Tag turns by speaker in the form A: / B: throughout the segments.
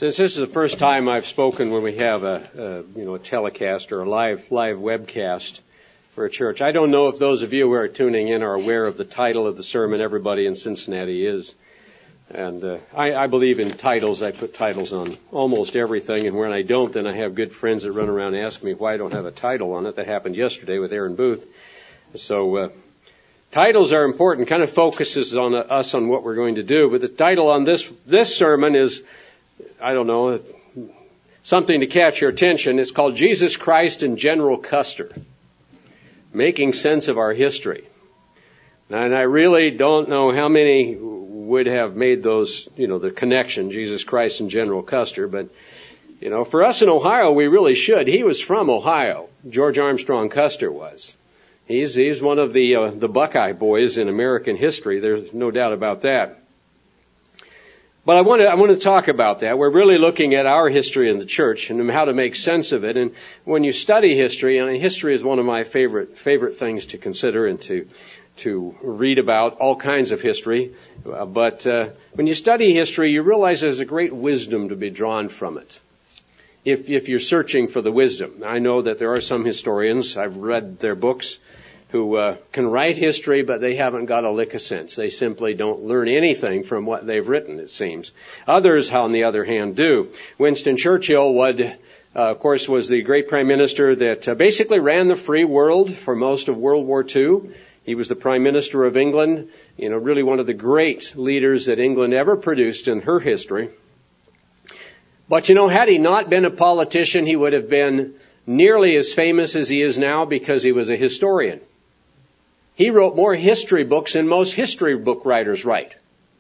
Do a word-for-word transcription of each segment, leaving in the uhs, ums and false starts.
A: Since this is the first time I've spoken when we have a, a you know a telecast or a live live webcast for a church, I don't know if those of you who are tuning in are aware of the title of the sermon. Everybody in Cincinnati is, and uh, I, I believe in titles. I put titles on almost everything, and when I don't, then I have good friends that run around and ask me why I don't have a title on it. That happened yesterday with Aaron Booth. So uh, titles are important. Kind of focuses on uh, us on what we're going to do. But the title on this this sermon is, I don't know, something to catch your attention. It's called Jesus Christ and General Custer, Making Sense of Our History. And I really don't know how many would have made those, you know, the connection, Jesus Christ and General Custer. But, you know, for us in Ohio, we really should. He was from Ohio. George Armstrong Custer was. He's he's one of the uh, the Buckeye boys in American history. There's no doubt about that. But I want to I want to talk about that. We're really looking at our history in the church and how to make sense of it. And when you study history, and history is one of my favorite favorite things to consider and to to read about, all kinds of history. Uh, but uh, when you study history, you realize there's a great wisdom to be drawn from it. If if you're searching for the wisdom, I know that there are some historians, I've read their books, who uh, can write history, but they haven't got a lick of sense. They simply don't learn anything from what they've written, it seems. Others, on the other hand, do. Winston Churchill, would, uh, of course, was the great prime minister that uh, basically ran the free world for most of World War Two. He was the prime minister of England, you know, really one of the great leaders that England ever produced in her history. But, you know, had he not been a politician, he would have been nearly as famous as he is now because he was a historian. He wrote more history books than most history book writers write.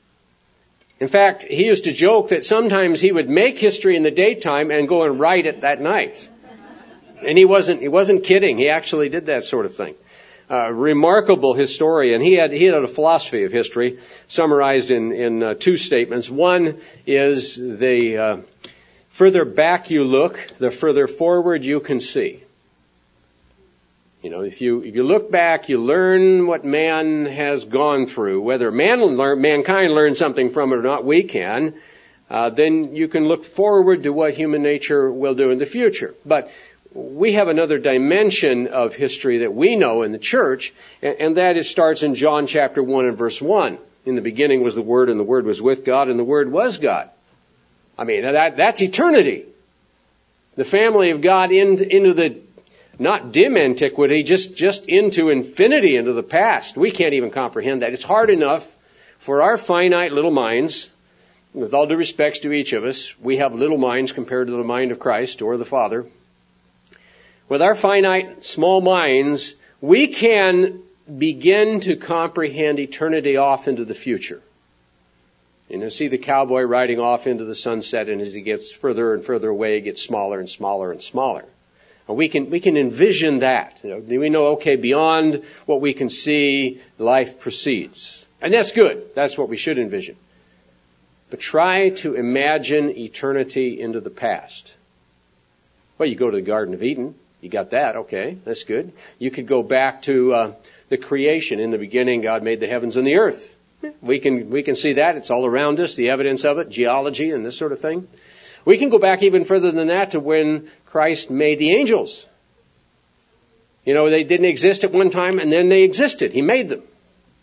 A: In fact, he used to joke that sometimes he would make history in the daytime and go and write it that night. And he wasn't, he wasn't kidding. He actually did that sort of thing. Uh, remarkable historian. He had, he had a philosophy of history summarized in, in uh, two statements. One is the, uh, further back you look, the further forward you can see. You know, if you if you look back, you learn what man has gone through. Whether man learn, mankind learns something from it or not, we can. Uh, then you can look forward to what human nature will do in the future. But we have another dimension of history that we know in the church, and, and that is starts in John chapter one and verse one. In the beginning was the Word, and the Word was with God, and the Word was God. I mean, that that's eternity. The family of God into, into the not dim antiquity, just, just into infinity, into the past. We can't even comprehend that. It's hard enough for our finite little minds, with all due respects to each of us, we have little minds compared to the mind of Christ or the Father. With our finite, small minds, we can begin to comprehend eternity off into the future. You know, see the cowboy riding off into the sunset, and as he gets further and further away, it gets smaller and smaller and smaller. We can we can envision that. You know, we know, okay, beyond what we can see, life proceeds. And that's good. That's what we should envision. But try to imagine eternity into the past. Well, you go to the Garden of Eden. You got that. Okay, that's good. You could go back to uh, the creation. In the beginning, God made the heavens and the earth. We can we can see that. It's all around us, the evidence of it, geology and this sort of thing. We can go back even further than that to when Christ made the angels. You know, they didn't exist at one time, and then they existed. He made them.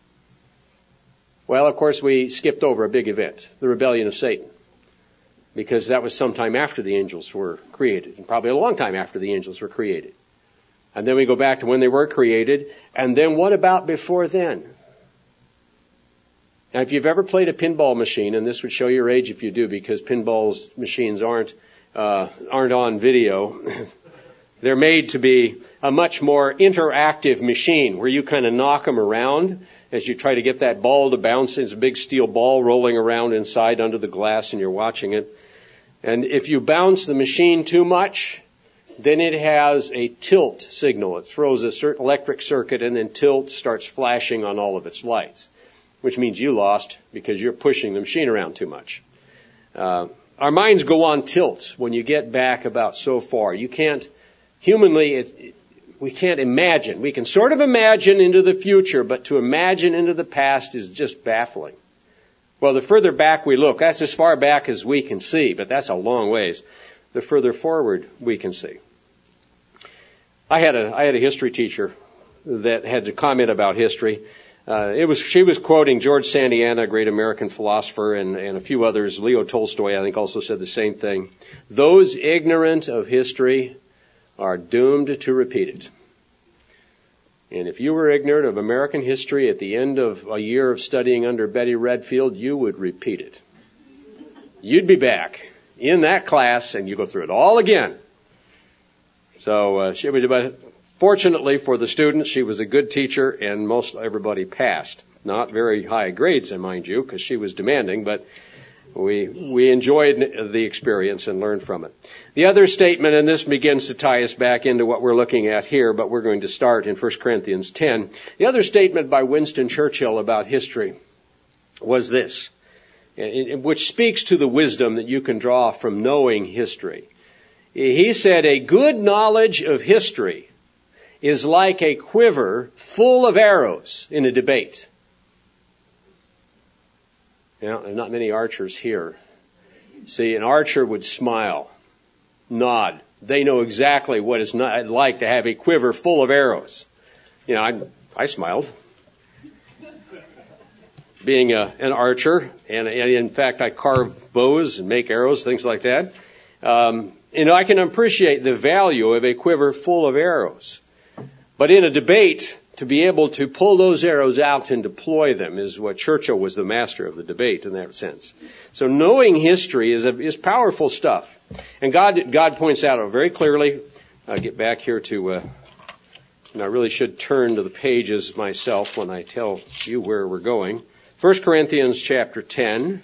A: Well, of course, we skipped over a big event, the rebellion of Satan, because that was sometime after the angels were created, and probably a long time after the angels were created. And then we go back to when they were created, and then what about before then? Now, if you've ever played a pinball machine, and this would show your age if you do, because pinball machines aren't uh, aren't on video. They're made to be a much more interactive machine where you kind of knock them around as you try to get that ball to bounce. It's a big steel ball rolling around inside under the glass, and you're watching it. And if you bounce the machine too much, then it has a tilt signal. It throws a certain electric circuit, and then tilt starts flashing on all of its lights, which means you lost because you're pushing the machine around too much. Uh, our minds go on tilt when you get back about so far. You can't, humanly, it, it, we can't imagine. We can sort of imagine into the future, but to imagine into the past is just baffling. Well, the further back we look, that's as far back as we can see, but that's a long ways. The further forward we can see. I had a I had a history teacher that had to comment about history. Uh, it was she was quoting George Santayana, a great American philosopher, and, and a few others. Leo Tolstoy, I think, also said the same thing. Those ignorant of history are doomed to repeat it. And if you were ignorant of American history at the end of a year of studying under Betty Redfield, you would repeat it. You'd be back in that class and you go through it all again. So uh, she was, but fortunately for the students, she was a good teacher and most everybody passed. Not very high grades, mind you, because she was demanding, but we we enjoyed the experience and learned from it. The other statement, and this begins to tie us back into what we're looking at here, but we're going to start in First Corinthians ten. The other statement by Winston Churchill about history was this, which speaks to the wisdom that you can draw from knowing history. He said, a good knowledge of history is like a quiver full of arrows in a debate. Now, there are not many archers here. See, an archer would smile, nod. They know exactly what it's like to have a quiver full of arrows. You know, I, I smiled. Being a, an archer, and, and in fact, I carve bows and make arrows, things like that. Um, you know, I can appreciate the value of a quiver full of arrows. But in a debate, to be able to pull those arrows out and deploy them is what Churchill was the master of the debate in that sense. So knowing history is a, is powerful stuff. And God God points out very clearly. I'll get back here to, uh, and I really should turn to the pages myself when I tell you where we're going. First Corinthians chapter ten.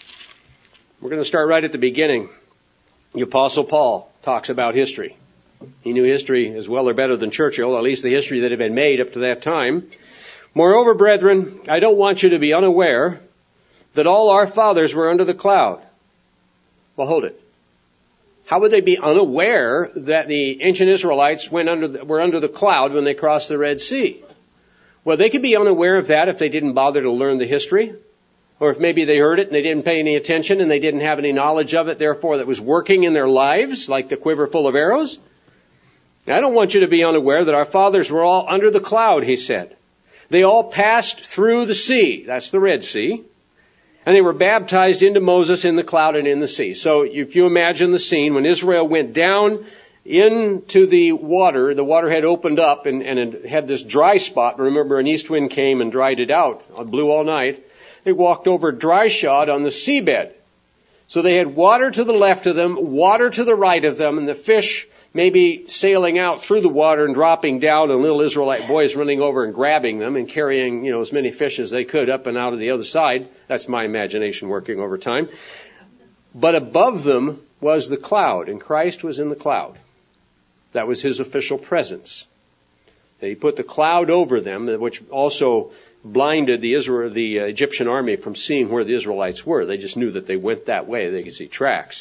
A: We're going to start right at the beginning. The Apostle Paul talks about history. He knew history as well or better than Churchill, at least the history that had been made up to that time. Moreover, brethren, I don't want you to be unaware that all our fathers were under the cloud. Well, hold it. How would they be unaware that the ancient Israelites went under the, were under the cloud when they crossed the Red Sea? Well, they could be unaware of that if they didn't bother to learn the history, or if maybe they heard it and they didn't pay any attention and they didn't have any knowledge of it, therefore that was working in their lives like the quiver full of arrows. Now, I don't want you to be unaware that our fathers were all under the cloud, he said. They all passed through the sea. That's the Red Sea. And they were baptized into Moses in the cloud and in the sea. So if you imagine the scene, when Israel went down into the water, the water had opened up and, and it had this dry spot. Remember, an east wind came and dried it out. It blew all night. They walked over dry shod on the seabed. So they had water to the left of them, water to the right of them, and the fish maybe sailing out through the water and dropping down, and little Israelite boys running over and grabbing them and carrying, you know, as many fish as they could up and out of the other side. That's my imagination working over time. But above them was the cloud, and Christ was in the cloud. That was his official presence. He put the cloud over them, which also blinded the Israel, the Egyptian army from seeing where the Israelites were. They just knew that they went that way. They could see tracks.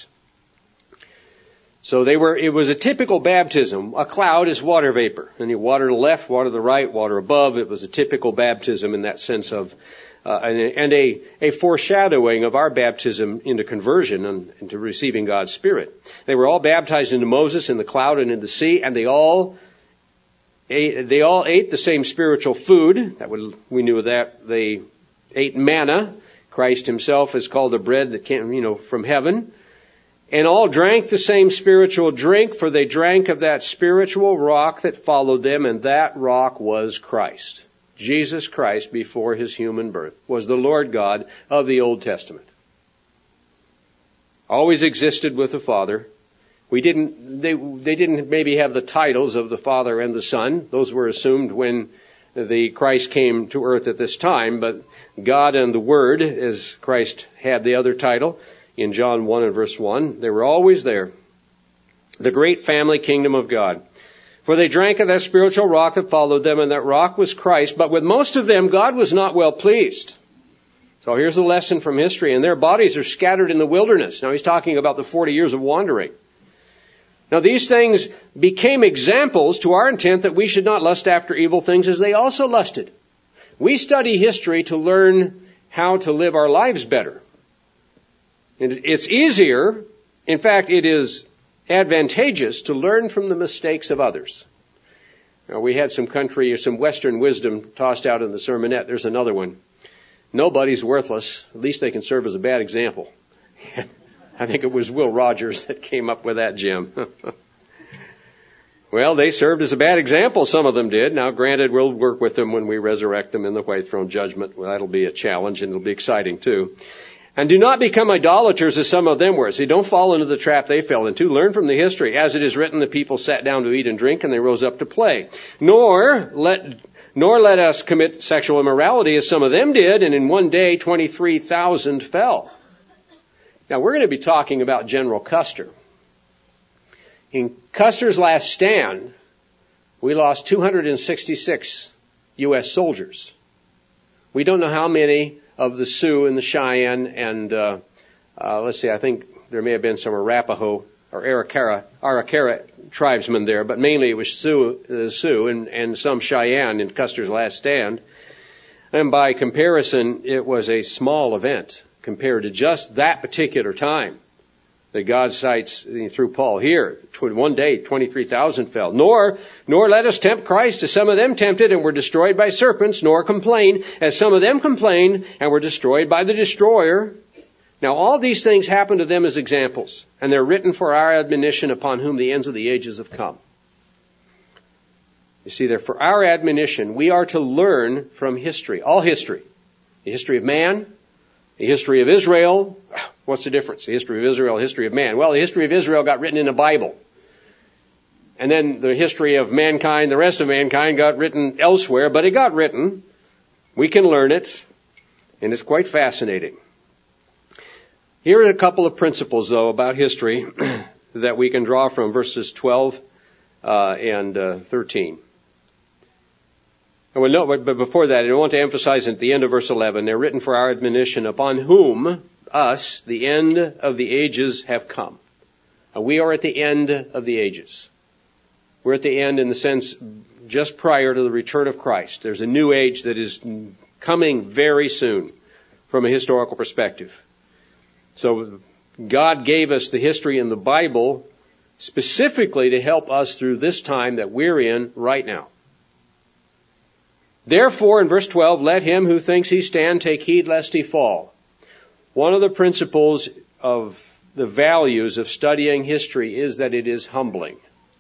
A: So they were, it was a typical baptism. A cloud is water vapor. And you water to the left, water to the right, water above. It was a typical baptism in that sense of, uh, and, and a, a foreshadowing of our baptism into conversion and into receiving God's Spirit. They were all baptized into Moses in the cloud and in the sea, and they all ate, they all ate the same spiritual food. That would, we knew that. They ate manna. Christ himself is called the bread that came, you know, from heaven. And all drank the same spiritual drink, for they drank of that spiritual rock that followed them, and that rock was Christ. Jesus Christ, before his human birth, was the Lord God of the Old Testament. Always existed with the Father. We didn't, they, they didn't maybe have the titles of the Father and the Son. Those were assumed when the Christ came to earth at this time, but God and the Word, as Christ had the other title, in John one and verse one, they were always there. The great family kingdom of God. For they drank of that spiritual rock that followed them, and that rock was Christ. But with most of them, God was not well pleased. So here's a lesson from history. And their bodies are scattered in the wilderness. Now he's talking about the forty years of wandering. Now these things became examples to our intent that we should not lust after evil things as they also lusted. We study history to learn how to live our lives better. And it's easier, in fact, it is advantageous to learn from the mistakes of others. Now, we had some country or some Western wisdom tossed out in the sermonette. There's another one. Nobody's worthless. At least they can serve as a bad example. I think it was Will Rogers that came up with that gem. Well, they served as a bad example. Some of them did. Now, granted, we'll work with them when we resurrect them in the white throne judgment. Well, that'll be a challenge, and it'll be exciting, too. And do not become idolaters as some of them were. See, don't fall into the trap they fell into. Learn from the history. As it is written, the people sat down to eat and drink, and they rose up to play. Nor let, nor let us commit sexual immorality as some of them did, and in one day twenty-three thousand fell. Now, we're going to be talking about General Custer. In Custer's last stand, we lost two hundred sixty-six U S soldiers. We don't know how many of the Sioux and the Cheyenne and, uh, uh, let's see, I think there may have been some Arapaho or Arikara, Arikara tribesmen there, but mainly it was Sioux, uh, Sioux and, and some Cheyenne in Custer's last stand. And by comparison, it was a small event compared to just that particular time that God cites through Paul here. One day, twenty-three thousand fell. Nor, nor let us tempt Christ as some of them tempted and were destroyed by serpents, nor complain as some of them complained and were destroyed by the destroyer. Now all these things happen to them as examples, and they're written for our admonition upon whom the ends of the ages have come. You see, they're for our admonition. We are to learn from history, all history. The history of man, the history of Israel. What's the difference? The history of Israel, the history of man. Well, the history of Israel got written in the Bible. And then the history of mankind, the rest of mankind got written elsewhere, but it got written. We can learn it, and it's quite fascinating. Here are a couple of principles, though, about history that we can draw from verses twelve uh, and uh, thirteen. Well, no, but before that, I want to emphasize at the end of verse eleven, they're written for our admonition upon whom, us, the end of the ages have come. And we are at the end of the ages. We're at the end in the sense just prior to the return of Christ. There's a new age that is coming very soon from a historical perspective. So God gave us the history in the Bible specifically to help us through this time that we're in right now. Therefore, in verse twelve, let him who thinks he stand take heed lest he fall. One of the principles of the values of studying history is that it is humbling.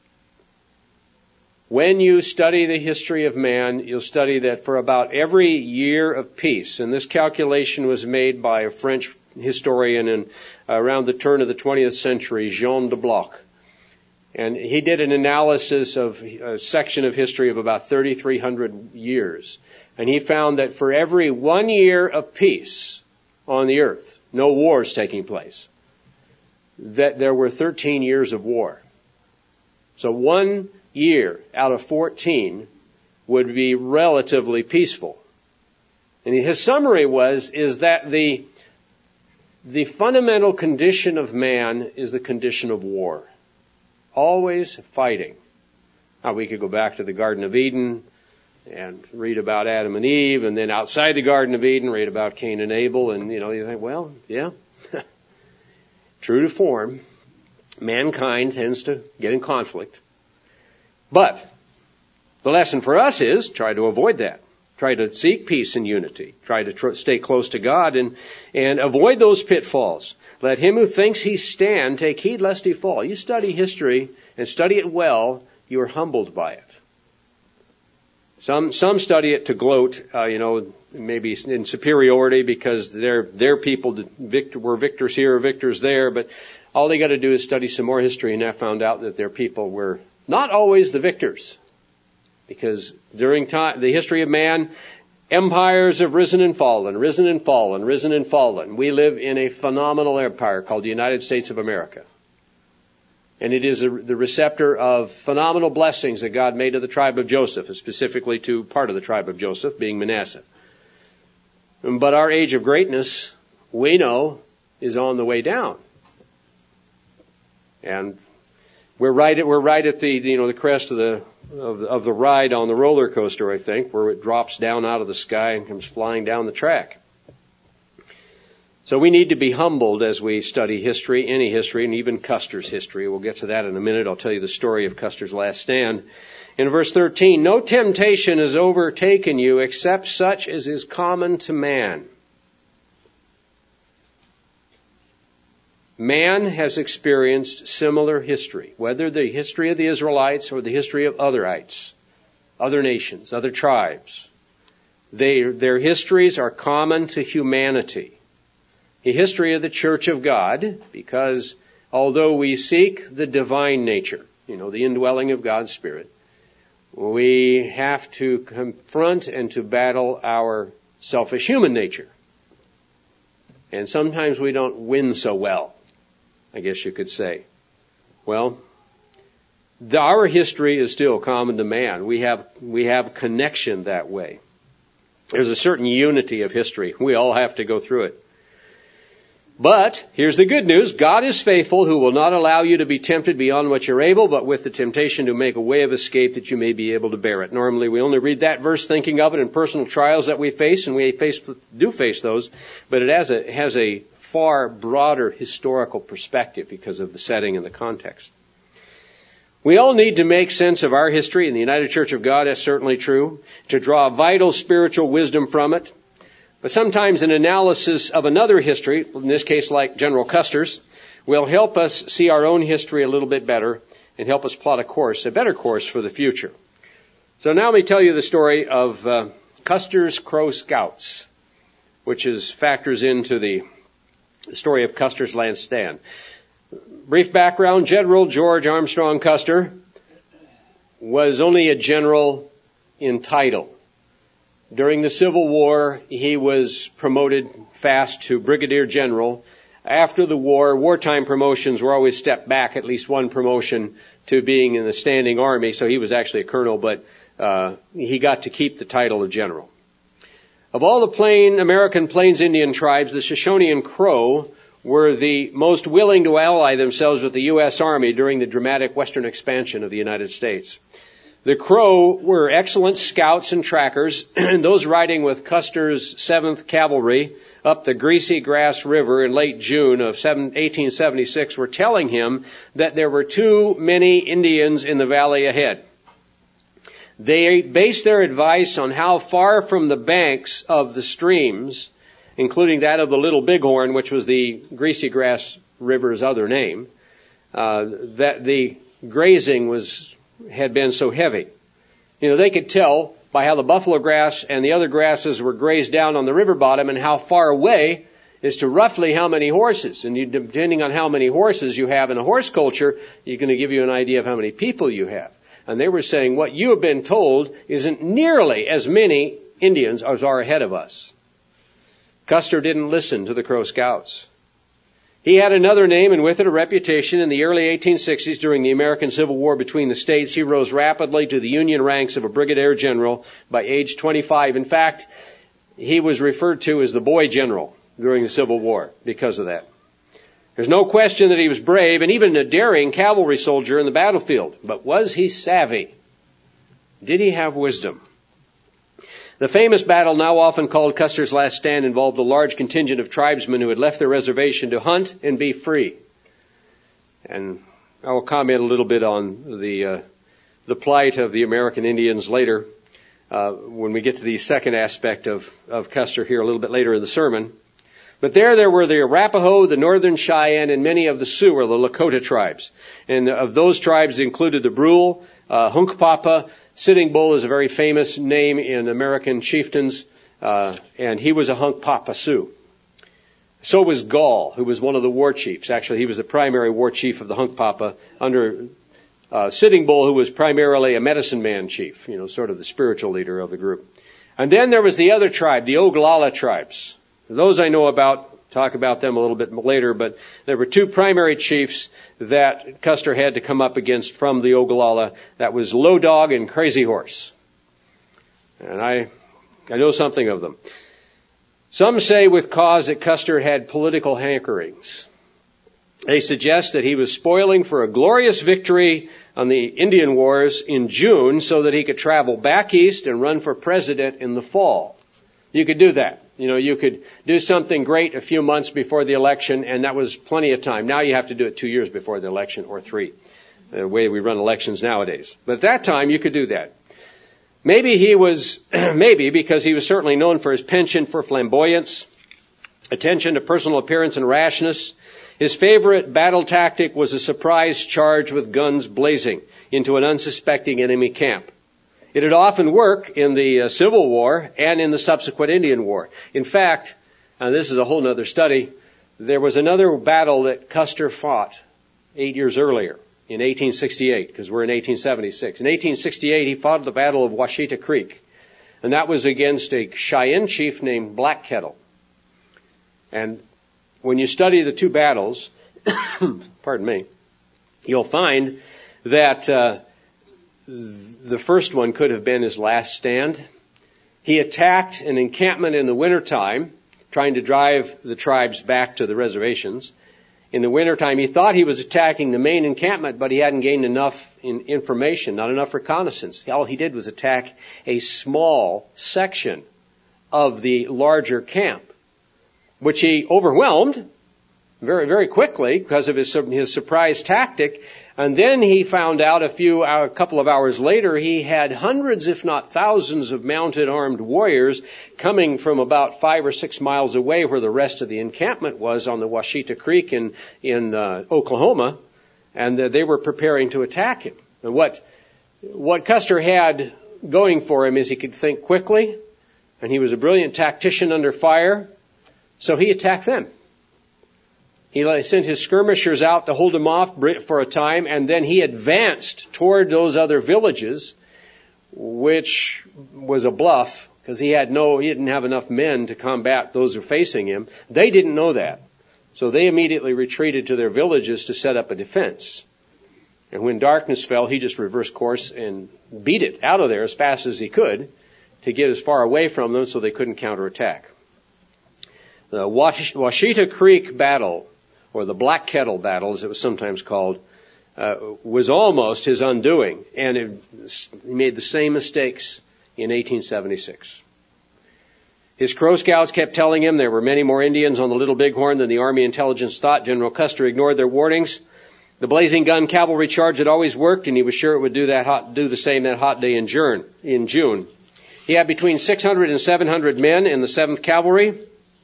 A: When you study the history of man, you'll study that for about every year of peace, and this calculation was made by a French historian in, uh, around the turn of the twentieth century, Jean de Bloch. And he did an analysis of a section of history of about thirty-three hundred years. And he found that for every one year of peace on the earth, no wars taking place, that there were thirteen years of war. So one year out of fourteen would be relatively peaceful. And his summary was, is that the, the fundamental condition of man is the condition of war. Always fighting. Now, we could go back to the Garden of Eden and read about Adam and Eve, and then outside the Garden of Eden, read about Cain and Abel, and, you know, you think, well, yeah, true to form, mankind tends to get in conflict. But the lesson for us is try to avoid that. Try to seek peace and unity. Try to tr- stay close to God and, and avoid those pitfalls. Let him who thinks he stand take heed lest he fall. You study history and study it well, you are humbled by it. Some some study it to gloat, uh, you know, maybe in superiority because their their people victor, were victors here or victors there. But all they got to do is study some more history, and I found out that their people were not always the victors, because during time the history of man, empires have risen and fallen, risen and fallen, risen and fallen. We live in a phenomenal empire called the United States of America. And it is a, the receptor of phenomenal blessings that God made to the tribe of Joseph, specifically to part of the tribe of Joseph, being Manasseh. But our age of greatness, we know, is on the way down. And we're right at, we're right at the, you know, the crest of the, of the, of the ride on the roller coaster, I think, where it drops down out of the sky and comes flying down the track. So we need to be humbled as we study history, any history, and even Custer's history. We'll get to that in a minute. I'll tell you the story of Custer's last stand. In verse thirteen, no temptation has overtaken you except such as is common to man. Man has experienced similar history, whether the history of the Israelites or the history of otherites, other nations, other tribes. They, their histories are common to humanity. The history of the Church of God, because although we seek the divine nature, you know, the indwelling of God's Spirit, we have to confront and to battle our selfish human nature. And sometimes we don't win so well, I guess you could say. Well, the, our history is still common to man. We have, we have connection that way. There's a certain unity of history. We all have to go through it. But here's the good news. God is faithful, who will not allow you to be tempted beyond what you're able, but with the temptation to make a way of escape that you may be able to bear it. Normally we only read that verse thinking of it in personal trials that we face, and we face, do face those, but it has a, has a far broader historical perspective because of the setting and the context. We all need to make sense of our history in the United Church of God. That's certainly true. To draw vital spiritual wisdom from it. But sometimes an analysis of another history, in this case like General Custer's, will help us see our own history a little bit better and help us plot a course, a better course for the future. So now let me tell you the story of uh, Custer's Crow Scouts, which is factors into the story of Custer's last stand. Brief background, General George Armstrong Custer was only a general in title. During the Civil War, he was promoted fast to brigadier general. After the war, wartime promotions were always stepped back at least one promotion to being in the standing army, so he was actually a colonel, but uh, he got to keep the title of general. Of all the plain American Plains Indian tribes, the Shoshone and Crow were the most willing to ally themselves with the U S Army during the dramatic western expansion of the United States. The Crow were excellent scouts and trackers, and those riding with Custer's seventh Cavalry up the Greasy Grass River in late June of eighteen seventy-six were telling him that there were too many Indians in the valley ahead. They based their advice on how far from the banks of the streams, including that of the Little Bighorn, which was the Greasy Grass River's other name, uh, that the grazing was had been so heavy. You know, they could tell by how the buffalo grass and the other grasses were grazed down on the river bottom and how far away is to roughly how many horses. And you, depending on how many horses you have in a horse culture, you're going to give you an idea of how many people you have. And they were saying what you have been told isn't nearly as many Indians as are ahead of us. Custer didn't listen to the Crow Scouts. He had another name and with it a reputation. In the early eighteen sixties, during the American Civil War between the states, he rose rapidly to the Union ranks of a brigadier general by age twenty-five. In fact, he was referred to as the boy general during the Civil War because of that. There's no question that he was brave and even a daring cavalry soldier in the battlefield. But was he savvy? Did he have wisdom? The famous battle, now often called Custer's Last Stand, involved a large contingent of tribesmen who had left their reservation to hunt and be free. And I will comment a little bit on the uh, the plight of the American Indians later, uh, when we get to the second aspect of, of Custer here a little bit later in the sermon. But there, there were the Arapaho, the Northern Cheyenne, and many of the Sioux, or the Lakota tribes. And of those tribes included the Brule, uh, Hunkpapa. Sitting Bull is a very famous name in American chieftains, uh, and he was a Hunkpapa Sioux. So was Gall, who was one of the war chiefs. Actually, he was the primary war chief of the Hunkpapa under uh, Sitting Bull, who was primarily a medicine man chief, you know, sort of the spiritual leader of the group. And then there was the other tribe, the Oglala tribes. Those I know about. Talk about them a little bit later, but there were two primary chiefs that Custer had to come up against from the Oglala. That was Low Dog and Crazy Horse. And I, I know something of them. Some say with cause that Custer had political hankerings. They suggest that he was spoiling for a glorious victory on the Indian Wars in June so that he could travel back east and run for president in the fall. You could do that. You know, you could do something great a few months before the election, and that was plenty of time. Now you have to do it two years before the election, or three, the way we run elections nowadays. But at that time, you could do that. Maybe he was, maybe because he was certainly known for his penchant for flamboyance, attention to personal appearance and rashness. His favorite battle tactic was a surprise charge with guns blazing into an unsuspecting enemy camp. It had often worked in the uh, Civil War and in the subsequent Indian War. In fact, and this is a whole other study, there was another battle that Custer fought eight years earlier in eighteen sixty-eight, because we're in eighteen seventy-six. In eighteen sixty-eight, he fought the Battle of Washita Creek, and that was against a Cheyenne chief named Black Kettle. And when you study the two battles, pardon me, you'll find that uh, the first one could have been his last stand. He attacked an encampment in the wintertime, trying to drive the tribes back to the reservations. In the wintertime, he thought he was attacking the main encampment, but he hadn't gained enough in information, not enough reconnaissance. All he did was attack a small section of the larger camp, which he overwhelmed very, very quickly because of his, his surprise tactic. And then he found out a few, a couple of hours later, he had hundreds, if not thousands, of mounted armed warriors coming from about five or six miles away where the rest of the encampment was on the Washita Creek in, in uh, Oklahoma. And uh, they were preparing to attack him. And what, what Custer had going for him is he could think quickly, and he was a brilliant tactician under fire. So he attacked them. He sent his skirmishers out to hold him off for a time, and then he advanced toward those other villages, which was a bluff because he had no, he didn't have enough men to combat those who were facing him. They didn't know that, so they immediately retreated to their villages to set up a defense. And when darkness fell, he just reversed course and beat it out of there as fast as he could to get as far away from them so they couldn't counterattack. The Washita Creek battle, or the Black Kettle battle, as it was sometimes called, uh, was almost his undoing, and it, he made the same mistakes in eighteen seventy-six. His Crow Scouts kept telling him there were many more Indians on the Little Bighorn than the Army intelligence thought. General Custer ignored their warnings. The blazing gun cavalry charge had always worked, and he was sure it would do that hot, do the same that hot day in June. In June, he had between six hundred and seven hundred men in the seventh Cavalry.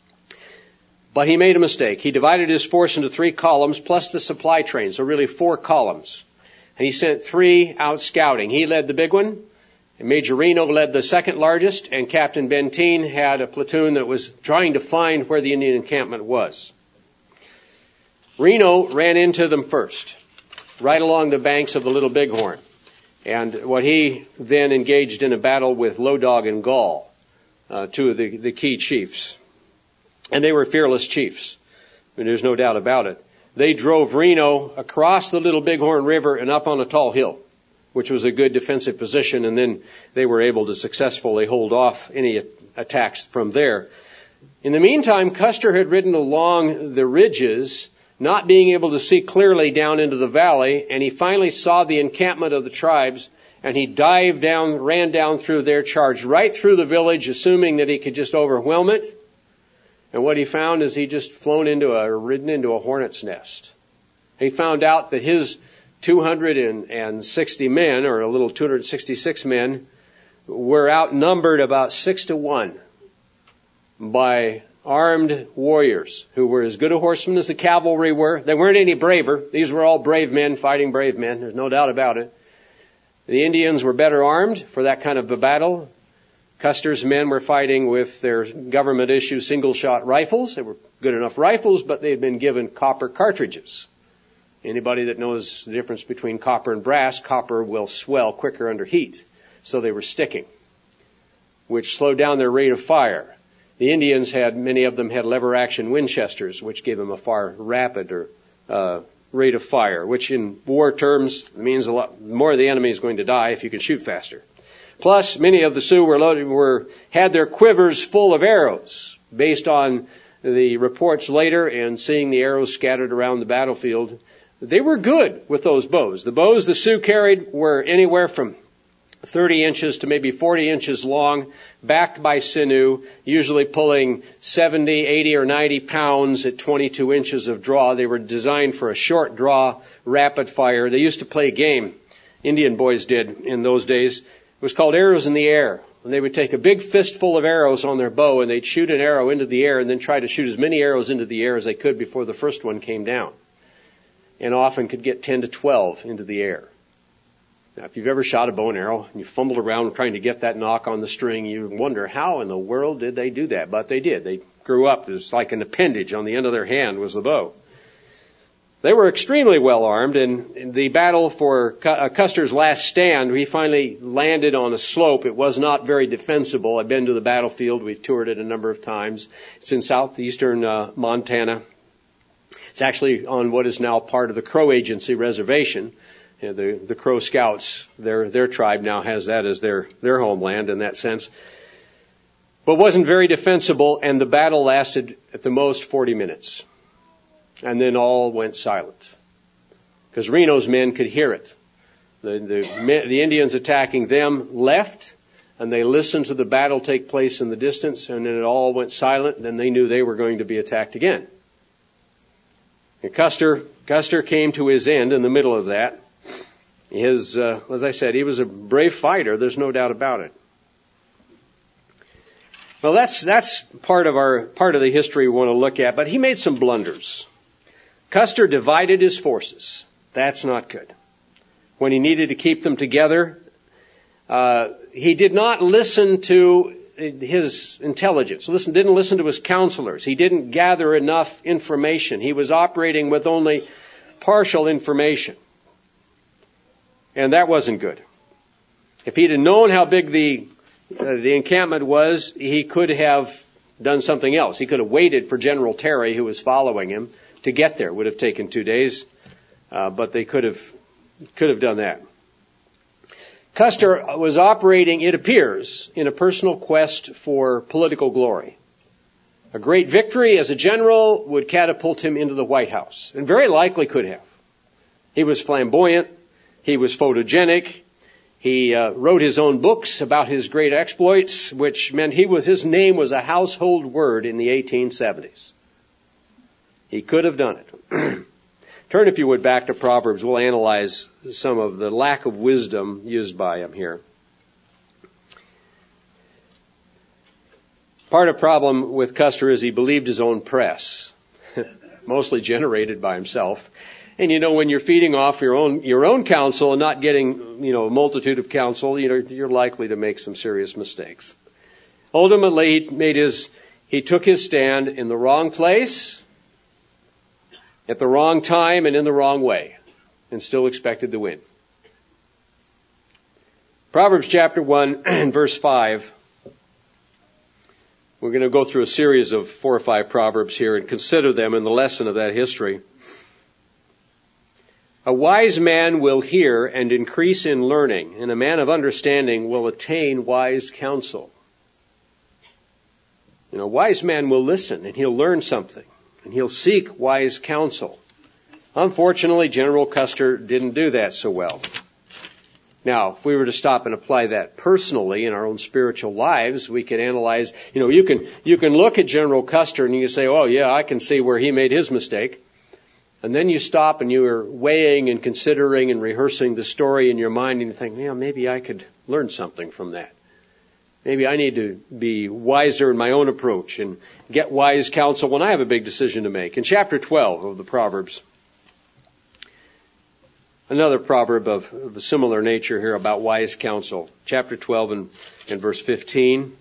A: But he made a mistake. He divided his force into three columns plus the supply train, so really four columns. And he sent three out scouting. He led the big one, and Major Reno led the second largest, and Captain Benteen had a platoon that was trying to find where the Indian encampment was. Reno ran into them first, right along the banks of the Little Bighorn. And what he then engaged in a battle with Low Dog and Gall, uh, two of the, the key chiefs. And they were fearless chiefs. I mean, there's no doubt about it. They drove Reno across the Little Bighorn River and up on a tall hill, which was a good defensive position, and then they were able to successfully hold off any attacks from there. In the meantime, Custer had ridden along the ridges, not being able to see clearly down into the valley, and he finally saw the encampment of the tribes, and he dived down, ran down through there, charged right through the village, assuming that he could just overwhelm it. And what he found is he just flown into a, ridden into a hornet's nest. He found out that his two hundred sixty men, or a little two hundred sixty-six men, were outnumbered about six to one by armed warriors who were as good a horsemen as the cavalry were. They weren't any braver. These were all brave men fighting brave men. There's no doubt about it. The Indians were better armed for that kind of a battle. Custer's men were fighting with their government-issue single-shot rifles. They were good enough rifles, but they had been given copper cartridges. Anybody that knows the difference between copper and brass, copper will swell quicker under heat. So they were sticking, which slowed down their rate of fire. The Indians had, many of them had lever-action Winchesters, which gave them a far rapider uh, rate of fire, which in war terms means a lot more of the enemy is going to die if you can shoot faster. Plus, many of the Sioux were loaded, were, had their quivers full of arrows, based on the reports later and seeing the arrows scattered around the battlefield. They were good with those bows. The bows the Sioux carried were anywhere from thirty inches to maybe forty inches long, backed by sinew, usually pulling seventy, eighty, or ninety pounds at twenty-two inches of draw. They were designed for a short draw, rapid fire. They used to play a game, Indian boys did in those days. It was called Arrows in the Air. And they would take a big fistful of arrows on their bow and they'd shoot an arrow into the air and then try to shoot as many arrows into the air as they could before the first one came down. And often could get ten to twelve into the air. Now, if you've ever shot a bow and arrow and you fumbled around trying to get that knock on the string, you wonder how in the world did they do that? But they did. They grew up. It was like an appendage on the end of their hand was the bow. They were extremely well armed, and in the battle for Custer's last stand, he finally landed on a slope. It was not very defensible. I've been to the battlefield. We've toured it a number of times. It's in southeastern uh, Montana. It's actually on what is now part of the Crow Agency Reservation. You know, the, the Crow Scouts, their their tribe now has that as their, their homeland in that sense. But wasn't very defensible, and the battle lasted at the most forty minutes. And then all went silent. Because Reno's men could hear it. The, the, the Indians attacking them left, and they listened to the battle take place in the distance, and then it all went silent, and then they knew they were going to be attacked again. And Custer, Custer came to his end in the middle of that. His, uh, as I said, he was a brave fighter. There's no doubt about it. Well, that's, that's part of our, part of the history we want to look at, but he made some blunders. Custer divided his forces. That's not good. When he needed to keep them together, uh, he did not listen to his intelligence. Listen, didn't listen to his counselors. He didn't gather enough information. He was operating with only partial information. And that wasn't good. If he'd have known how big the uh, the encampment was, he could have done something else. He could have waited for General Terry, who was following him, to get there. It would have taken two days, uh, but they could have could have done that. Custer was operating, it appears, in a personal quest for political glory. A great victory as a general would catapult him into the White House, and very likely could have. He was flamboyant. He was photogenic. He uh, wrote his own books about his great exploits, which meant he was his name was a household word in the eighteen seventies. He could have done it. Turn, if you would, back to Proverbs. We'll analyze some of the lack of wisdom used by him here. Part of the problem with Custer is he believed his own press, mostly generated by himself. And you know, when you're feeding off your own your own counsel and not getting, you know, a multitude of counsel, you know, you're likely to make some serious mistakes. Ultimately, he made his he took his stand in the wrong place, at the wrong time, and in the wrong way, and still expected to win. Proverbs chapter one and verse five. We're going to go through a series of four or five proverbs here and consider them in the lesson of that history. A wise man will hear and increase in learning, and a man of understanding will attain wise counsel. You know, a wise man will listen, and he'll learn something, and he'll seek wise counsel. Unfortunately, General Custer didn't do that so well. Now, if we were to stop and apply that personally in our own spiritual lives, we could analyze, you know, you can, you can look at General Custer and you say, oh yeah, I can see where he made his mistake. And then you stop and you are weighing and considering and rehearsing the story in your mind and you think, yeah, maybe I could learn something from that. Maybe I need to be wiser in my own approach and get wise counsel when I have a big decision to make. In chapter twelve of the Proverbs, another proverb of, of a similar nature here about wise counsel. Chapter twelve and, and verse fifteen.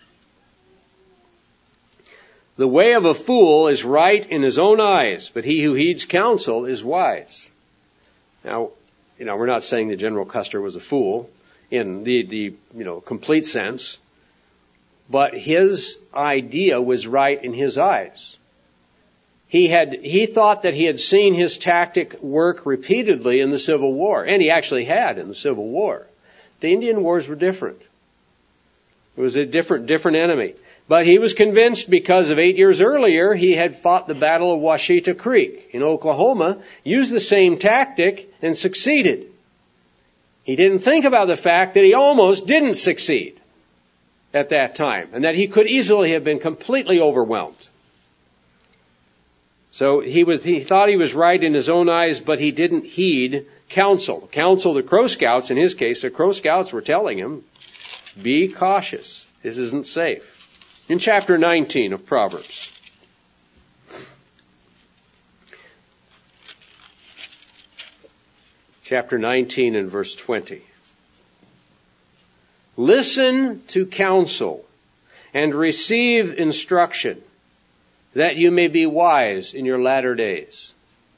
A: The way of a fool is right in his own eyes, but he who heeds counsel is wise. Now, you know, we're not saying that General Custer was a fool in the, the, you know, complete sense, but his idea was right in his eyes. He had, he thought that he had seen his tactic work repeatedly in the Civil War, and he actually had in the Civil War. The Indian Wars were different. It was a different, different enemy. But he was convinced because of eight years earlier, he had fought the Battle of Washita Creek in Oklahoma, used the same tactic, and succeeded. He didn't think about the fact that he almost didn't succeed at that time, and that he could easily have been completely overwhelmed. So he was, he thought he was right in his own eyes, but he didn't heed counsel. Counsel, the Crow Scouts, in his case, the Crow Scouts were telling him, be cautious. This isn't safe. In chapter nineteen of Proverbs. Chapter nineteen and verse twenty. Listen to counsel and receive instruction, that you may be wise in your latter days.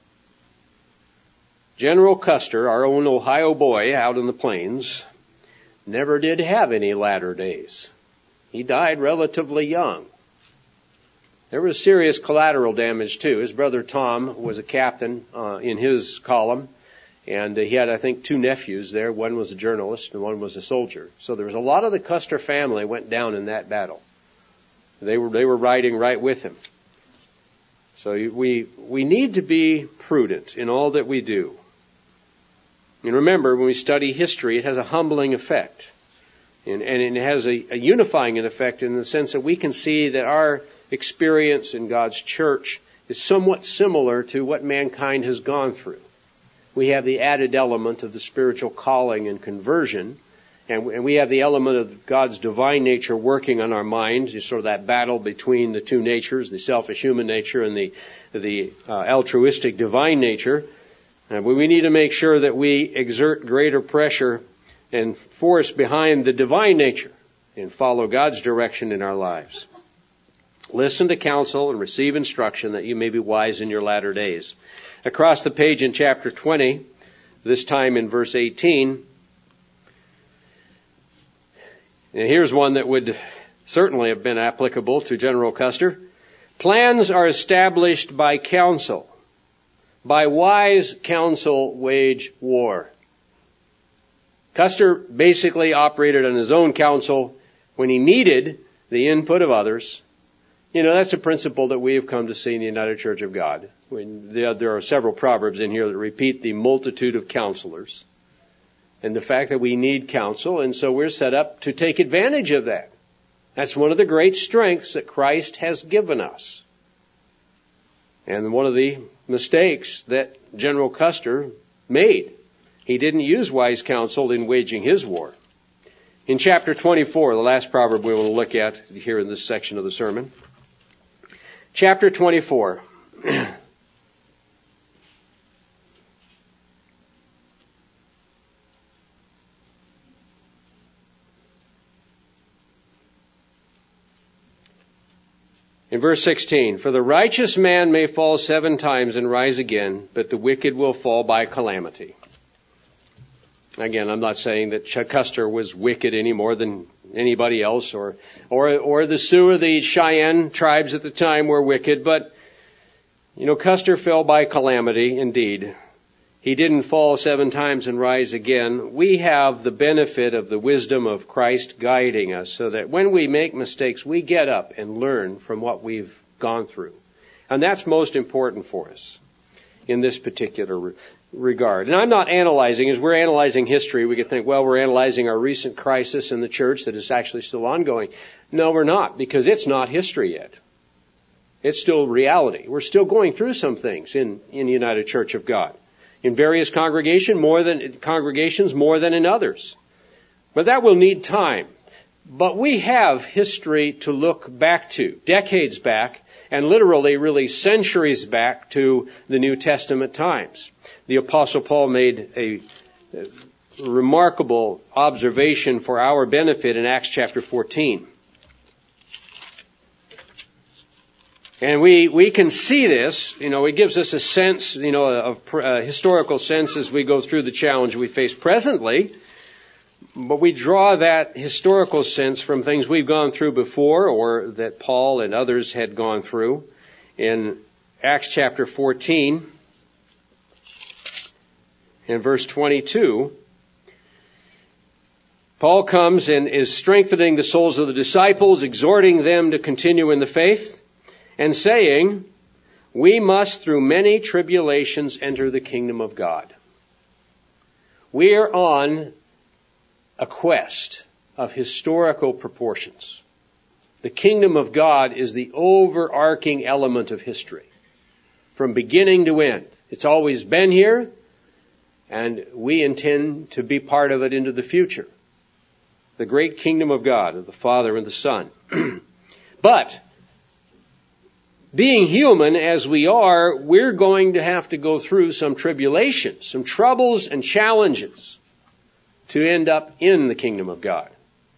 A: General Custer, our own Ohio boy out in the plains, never did have any latter days. He died relatively young. There was serious collateral damage too. His brother Tom was a captain uh, in his column. And uh, he had, I think, two nephews there. One was a journalist and one was a soldier. So there was a lot of the Custer family went down in that battle. They were they were riding right with him. So we we need to be prudent in all that we do. And remember, when we study history, it has a humbling effect. And, and it has a, a unifying effect in the sense that we can see that our experience in God's church is somewhat similar to what mankind has gone through. We have the added element of the spiritual calling and conversion, and we have the element of God's divine nature working on our minds. It's sort of that battle between the two natures, the selfish human nature and the the uh, altruistic divine nature. Uh, we need to make sure that we exert greater pressure and force behind the divine nature and follow God's direction in our lives. Listen to counsel and receive instruction, that you may be wise in your latter days. Across the page in chapter twenty, this time in verse eighteen, and here's one that would certainly have been applicable to General Custer. Plans are established by counsel. By wise counsel wage war. Custer basically operated on his own counsel when he needed the input of others. You know, that's a principle that we have come to see in the United Church of God. When there are several proverbs in here that repeat the multitude of counselors and the fact that we need counsel, and so we're set up to take advantage of that. That's one of the great strengths that Christ has given us. And one of the mistakes that General Custer made, he didn't use wise counsel in waging his war. In chapter twenty-four, the last proverb we will look at here in this section of the sermon. Chapter twenty-four. In verse sixteen, for the righteous man may fall seven times and rise again, but the wicked will fall by calamity. Again, I'm not saying that Custer was wicked any more than anybody else, or, or, or the Sioux or the Cheyenne tribes at the time were wicked, but, you know, Custer fell by calamity, indeed. He didn't fall seven times and rise again. We have the benefit of the wisdom of Christ guiding us, so that when we make mistakes, we get up and learn from what we've gone through. And that's most important for us in this particular re- regard. And I'm not analyzing. As we're analyzing history, we could think, well, we're analyzing our recent crisis in the church that is actually still ongoing. No, we're not, because it's not history yet. It's still reality. We're still going through some things in, in the United Church of God. In various congregation, more than, congregations more than in others. But that will need time. But we have history to look back to, decades back, and literally really centuries back to the New Testament times. The Apostle Paul made a, a remarkable observation for our benefit in Acts chapter fourteen. And we, we can see this, you know, it gives us a sense, you know, of a historical sense as we go through the challenge we face presently. But we draw that historical sense from things we've gone through before, or that Paul and others had gone through. In Acts chapter fourteen, in verse twenty-two, Paul comes and is strengthening the souls of the disciples, exhorting them to continue in the faith, and saying, we must through many tribulations enter the kingdom of God. We are on a quest of historical proportions. The kingdom of God is the overarching element of history, from beginning to end. It's always been here, and we intend to be part of it into the future. The great kingdom of God, of the Father and the Son. But, being human as we are, we're going to have to go through some tribulations, some troubles and challenges to end up in the kingdom of God.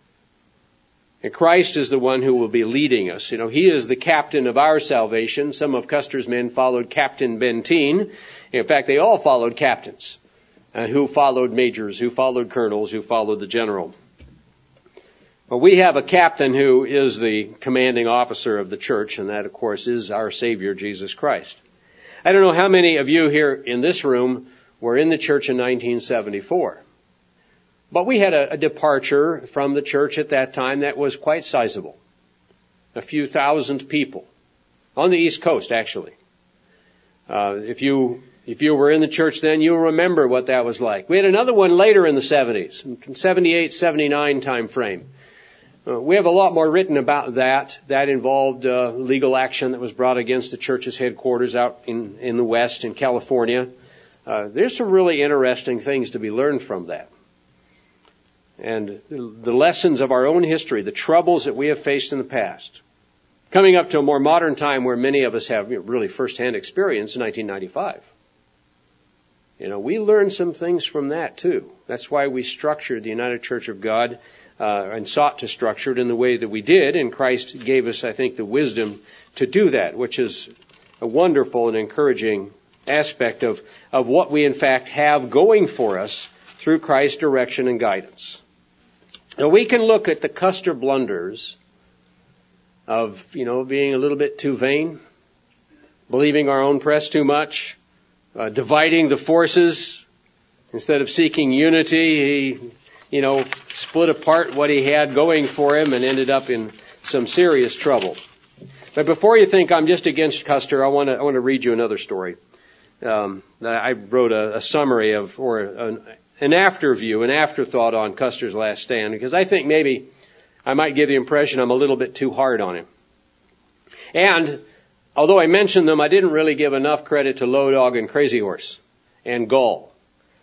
A: And Christ is the one who will be leading us. You know, He is the captain of our salvation. Some of Custer's men followed Captain Benteen. In fact, they all followed captains, uh, who followed majors, who followed colonels, who followed the general. But we have a captain who is the commanding officer of the church, and that, of course, is our Savior, Jesus Christ. I don't know how many of you here in this room were in the church in nineteen seventy-four. But we had a, a departure from the church at that time that was quite sizable. A few thousand people. On the East Coast, actually. Uh, if you, if you were in the church then, you'll remember what that was like. We had another one later in the seventies, seventy-eight, seventy-nine time frame. Uh, we have a lot more written about that. That involved uh, legal action that was brought against the church's headquarters out in, in the West, in California. Uh, there's some really interesting things to be learned from that. And the lessons of our own history, the troubles that we have faced in the past. Coming up to a more modern time where many of us have, you know, really first-hand experience in nineteen ninety-five. You know, we learned some things from that too. That's why we structured the United Church of God uh, and sought to structure it in the way that we did. And Christ gave us, I think, the wisdom to do that, which is a wonderful and encouraging aspect of, of what we in fact have going for us through Christ's direction and guidance. Now, we can look at the Custer blunders of, you know, being a little bit too vain, believing our own press too much, uh, dividing the forces. Instead of seeking unity, he, you know, split apart what he had going for him and ended up in some serious trouble. But before you think I'm just against Custer, I want to I want to read you another story. Um, I wrote a, a summary of, or an An after view, an afterthought on Custer's last stand, because I think maybe I might give the impression I'm a little bit too hard on him. And although I mentioned them, I didn't really give enough credit to Low Dog and Crazy Horse and Gall.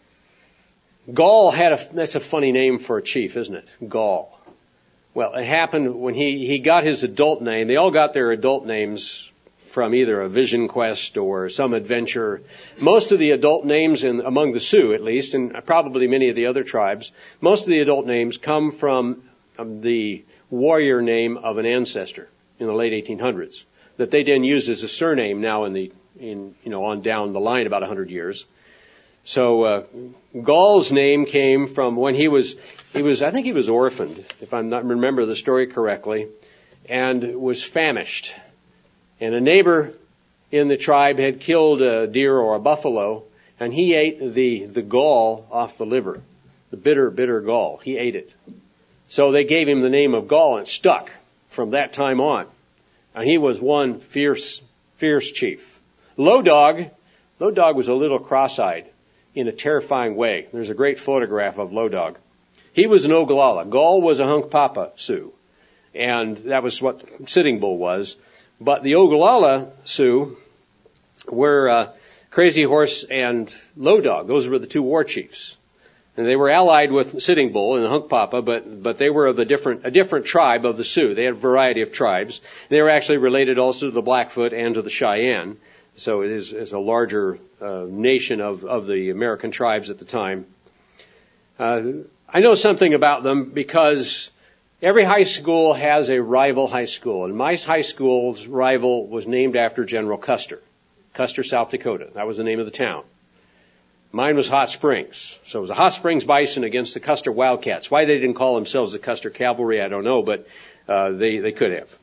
A: Gall had a, that's a funny name for a chief, isn't it? Gall. Well, it happened when he, he got his adult name. They all got their adult names from either a vision quest or some adventure. Most of the adult names, in, among the Sioux at least, and probably many of the other tribes, most of the adult names come from um, the warrior name of an ancestor in the late eighteen hundreds that they then use as a surname now in the in you know on down the line about one hundred years. So uh, Gall's name came from when he was he was I think he was orphaned, if I not remember the story correctly, and was famished. And a neighbor in the tribe had killed a deer or a buffalo, and he ate the, the gall off the liver, the bitter, bitter gall. He ate it. So they gave him the name of Gall, and it stuck from that time on. And he was one fierce, fierce chief. Low Dog, Low Dog was a little cross-eyed in a terrifying way. There's a great photograph of Low Dog. He was an Oglala. Gall was a Hunkpapa Sioux, and that was what Sitting Bull was. But the Oglala Sioux were uh, Crazy Horse and Low Dog. Those were the two war chiefs. And they were allied with Sitting Bull and Hunkpapa, but but they were of a different a different tribe of the Sioux. They had a variety of tribes. They were actually related also to the Blackfoot and to the Cheyenne. So it is, is a larger uh, nation of, of the American tribes at the time. Uh, I know something about them because every high school has a rival high school, and my high school's rival was named after General Custer, Custer, South Dakota. That was the name of the town. Mine was Hot Springs. So it was the Hot Springs Bison against the Custer Wildcats. Why they didn't call themselves the Custer Cavalry, I don't know, but uh, they, they could have.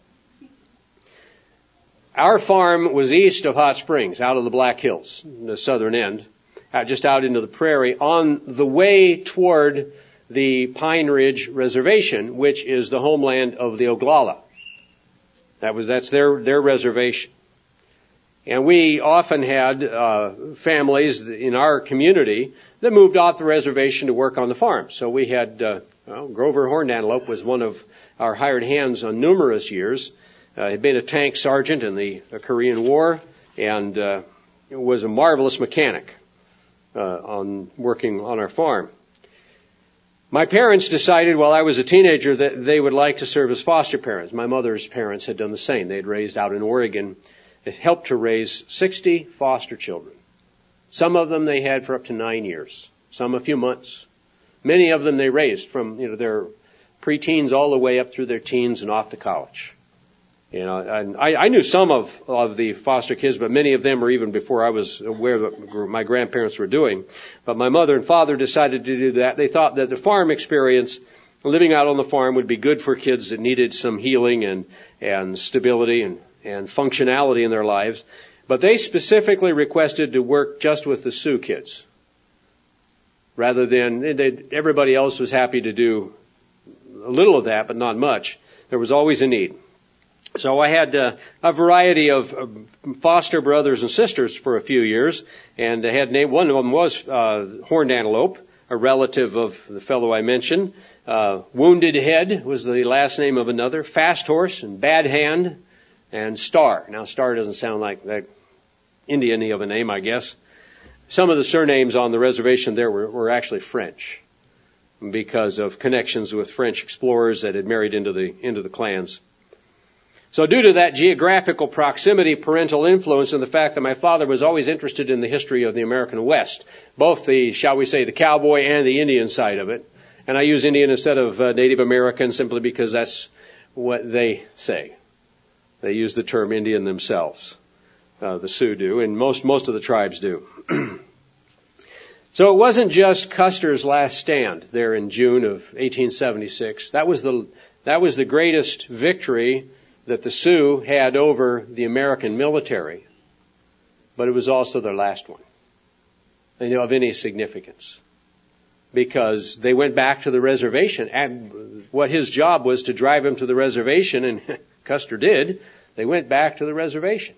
A: Our farm was east of Hot Springs, out of the Black Hills, the southern end, out, just out into the prairie, on the way toward the Pine Ridge Reservation, which is the homeland of the Oglala. That was, that's their, their reservation. And we often had uh, families in our community that moved off the reservation to work on the farm. So we had, uh, well, Grover Horned Antelope was one of our hired hands on numerous years. Uh, he'd been a tank sergeant in the uh, Korean War and uh, was a marvelous mechanic uh, on working on our farm. My parents decided while I was a teenager that they would like to serve as foster parents. My mother's parents had done the same. They had raised out in Oregon. It helped to raise sixty foster children. Some of them they had for up to nine years, some a few months. Many of them they raised from, you know, their preteens all the way up through their teens and off to college. You know, and I, I knew some of, of the foster kids, but many of them were even before I was aware of what my grandparents were doing. But my mother and father decided to do that. They thought that the farm experience, living out on the farm, would be good for kids that needed some healing and, and stability and and functionality in their lives, but they specifically requested to work just with the Sioux kids, rather than they, everybody else was happy to do a little of that, but not much. There was always a need. So I had uh, a variety of uh, foster brothers and sisters for a few years, and I had named, one of them was uh, Horned Antelope, a relative of the fellow I mentioned. Uh, Wounded Head was the last name of another. Fast Horse and Bad Hand. And Star. Now, Star doesn't sound like that Indian-y of a name, I guess. Some of the surnames on the reservation there were, were actually French because of connections with French explorers that had married into the into the clans. So due to that geographical proximity, parental influence, and the fact that my father was always interested in the history of the American West, both the, shall we say, the cowboy and the Indian side of it, and I use Indian instead of uh, Native American simply because that's what they say. They use the term Indian themselves. Uh, the Sioux do, and most most of the tribes do. So it wasn't just Custer's last stand there in June of eighteen seventy-six. That was the that was the greatest victory that the Sioux had over the American military, but it was also their last one, you know, of any significance, because they went back to the reservation. And what his job was to drive them to the reservation, and Custer did. They went back to the reservation.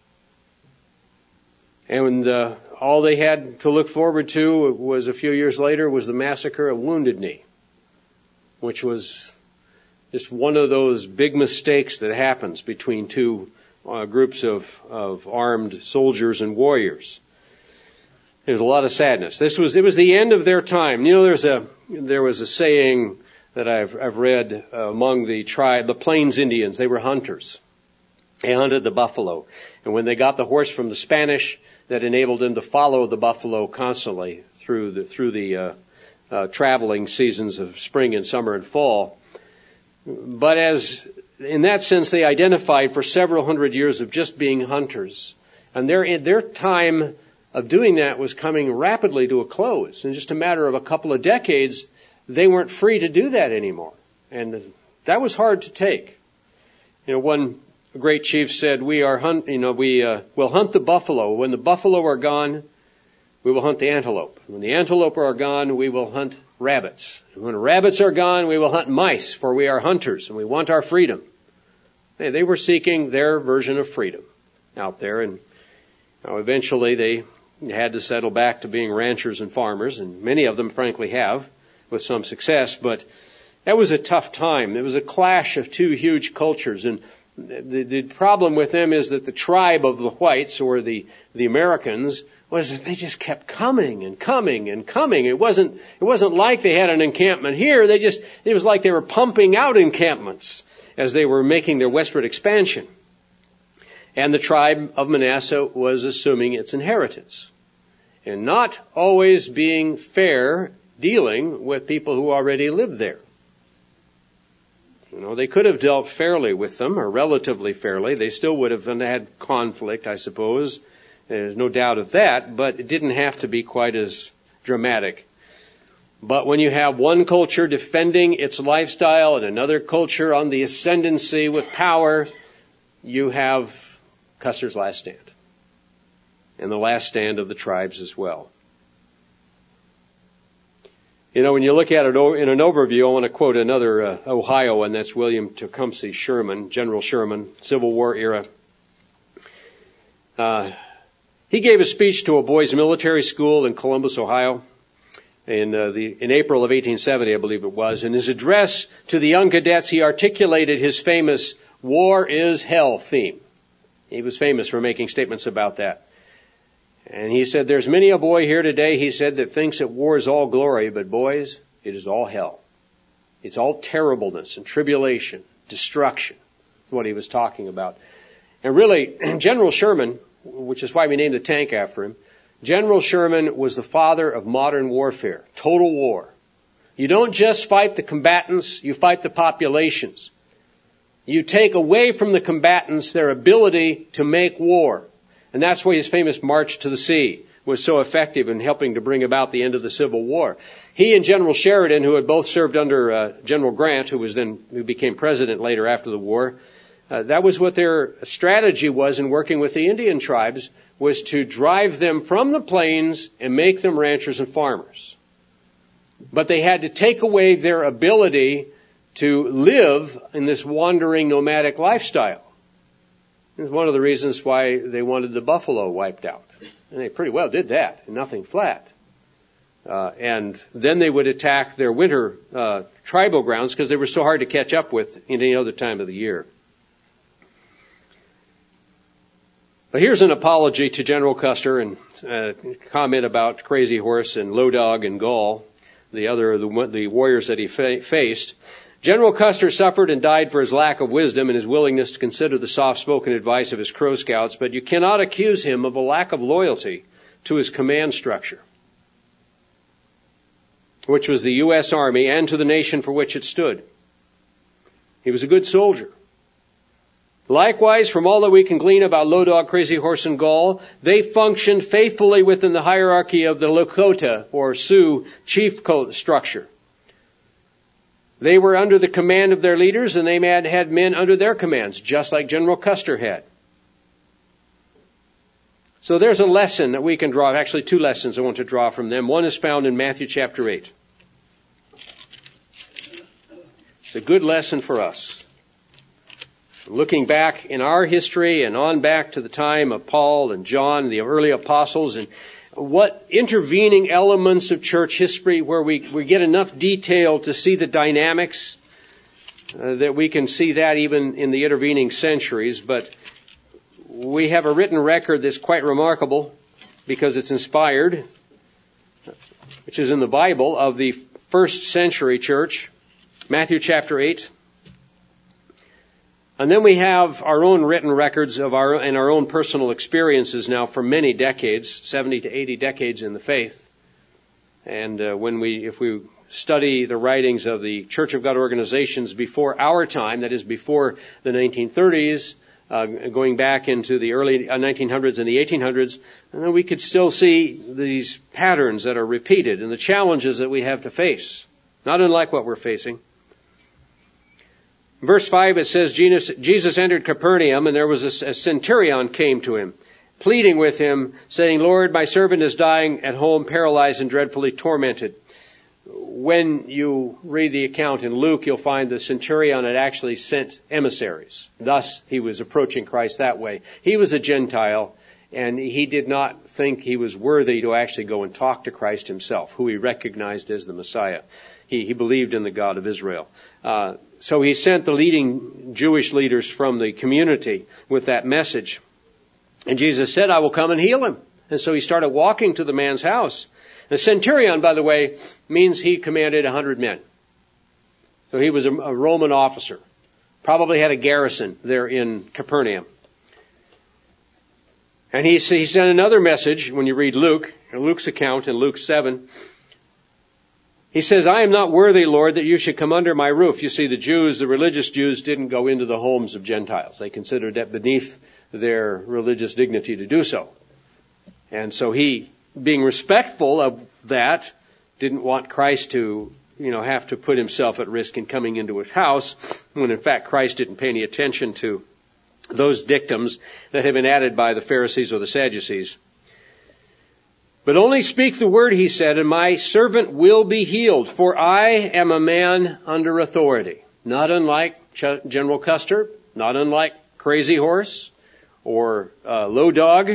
A: And uh, all they had to look forward to was a few years later was the massacre of Wounded Knee, which was just one of those big mistakes that happens between two uh, groups of, of armed soldiers and warriors. There's a lot of sadness. This was, it was the end of their time. You know, there's a, there was a saying that I've, I've read uh, among the tribe, the Plains Indians. They were hunters. They hunted the buffalo. And when they got the horse from the Spanish, that enabled them to follow the buffalo constantly through the, through the, uh, uh, traveling seasons of spring and summer and fall. But as, in that sense, they identified for several hundred years of just being hunters. And their, their time of doing that was coming rapidly to a close. In just a matter of a couple of decades, they weren't free to do that anymore. And that was hard to take. You know, one great chief said, we are hunt, you know, we, uh, will hunt the buffalo. When the buffalo are gone, we will hunt the antelope. When the antelope are gone, we will hunt rabbits. And when rabbits are gone, we will hunt mice, for we are hunters and we want our freedom. They, they were seeking their version of freedom out there, and you know, eventually they had to settle back to being ranchers and farmers, and many of them frankly have, with some success, but that was a tough time. It was a clash of two huge cultures, and the, the problem with them is that the tribe of the whites, or the, the Americans, was that they just kept coming and coming and coming. It wasn't, it wasn't like they had an encampment here. They just, it was like they were pumping out encampments as they were making their westward expansion. And the tribe of Manasseh was assuming its inheritance, and not always being fair dealing with people who already lived there. You know, they could have dealt fairly with them, or relatively fairly. They still would have had conflict, I suppose. There's no doubt of that, but it didn't have to be quite as dramatic. But when you have one culture defending its lifestyle and another culture on the ascendancy with power, you have Custer's last stand, and the last stand of the tribes as well. You know, when you look at it in an overview, I want to quote another uh, Ohioan, that's William Tecumseh Sherman, General Sherman, Civil War era. Uh, he gave a speech to a boys' military school in Columbus, Ohio, in, uh, the, in April of eighteen seventy, I believe it was. In his address to the young cadets, he articulated his famous "War is Hell" theme. He was famous for making statements about that. And he said, "There's many a boy here today," he said, "that thinks that war is all glory, but boys, it is all hell. It's all terribleness and tribulation, destruction," what he was talking about. And really, General Sherman, which is why we named the tank after him, General Sherman was the father of modern warfare, total war. You don't just fight the combatants, you fight the populations. You take away from the combatants their ability to make war. And that's why his famous March to the Sea was so effective in helping to bring about the end of the Civil War. He and General Sheridan, who had both served under uh, General Grant, who was then who became president later after the war, uh, that was what their strategy was in working with the Indian tribes, was to drive them from the plains and make them ranchers and farmers. But they had to take away their ability to live in this wandering nomadic lifestyle. It's one of the reasons why they wanted the buffalo wiped out. And they pretty well did that, and nothing flat. Uh, and then they would attack their winter uh, tribal grounds because they were so hard to catch up with in any other time of the year. But here's an apology to General Custer and a comment about Crazy Horse and Low Dog and Gall, the other the, the warriors that he fa- faced. General Custer suffered and died for his lack of wisdom and his willingness to consider the soft-spoken advice of his Crow Scouts, but you cannot accuse him of a lack of loyalty to his command structure, which was the U S Army, and to the nation for which it stood. He was a good soldier. Likewise, from all that we can glean about Low Dog, Crazy Horse, and Gall, they functioned faithfully within the hierarchy of the Lakota or Sioux chief structure. They were under the command of their leaders, and they had men under their commands, just like General Custer had. So there's a lesson that we can draw, actually two lessons I want to draw from them. One is found in Matthew chapter eight. It's a good lesson for us. Looking back in our history and on back to the time of Paul and John, the early apostles, and what intervening elements of church history where we, we get enough detail to see the dynamics, uh, that we can see that even in the intervening centuries. But we have a written record that's quite remarkable because it's inspired, which is in the Bible, of the first century church, Matthew chapter eight. And then we have our own written records of our and our own personal experiences now for many decades, seventy to eighty decades in the faith. And uh, when we, if we study the writings of the Church of God organizations before our time, that is before the nineteen thirties, uh, going back into the early nineteen hundreds and the eighteen hundreds, and then we could still see these patterns that are repeated and the challenges that we have to face, not unlike what we're facing. Verse five, it says, Jesus entered Capernaum, and there was a, a centurion came to him, pleading with him, saying, "Lord, my servant is dying at home, paralyzed and dreadfully tormented." When you read the account in Luke, you'll find the centurion had actually sent emissaries. Thus, he was approaching Christ that way. He was a Gentile, and he did not think he was worthy to actually go and talk to Christ himself, who he recognized as the Messiah. He, he believed in the God of Israel. Uh, so he sent the leading Jewish leaders from the community with that message. And Jesus said, "I will come and heal him." And so he started walking to the man's house. The centurion, by the way, means he commanded a hundred men. So he was a, a Roman officer. Probably had a garrison there in Capernaum. And he, he sent another message when you read Luke, Luke's account in Luke seven. He says, "I am not worthy, Lord, that you should come under my roof." You see, the Jews, the religious Jews, didn't go into the homes of Gentiles. They considered that beneath their religious dignity to do so. And so he, being respectful of that, didn't want Christ to, you know, have to put himself at risk in coming into his house, when in fact Christ didn't pay any attention to those dictums that had been added by the Pharisees or the Sadducees. "But only speak the word," he said, "and my servant will be healed, for I am a man under authority." Not unlike Ch- General Custer, not unlike Crazy Horse, or uh, low dog,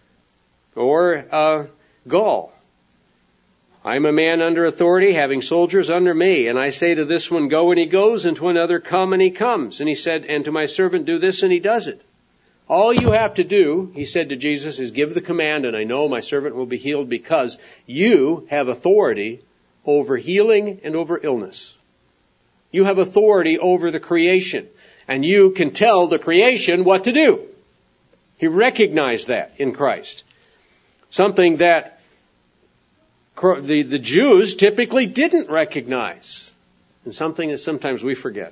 A: or uh, Gaul. I'm a man under authority, having soldiers under me. And I say to this one, go, and he goes, and to another, come, and he comes. And he said, and to my servant, do this, and he does it. All you have to do, he said to Jesus, is give the command, and I know my servant will be healed because you have authority over healing and over illness. You have authority over the creation, and you can tell the creation what to do. He recognized that in Christ. Something that the, the Jews typically didn't recognize, and something that sometimes we forget.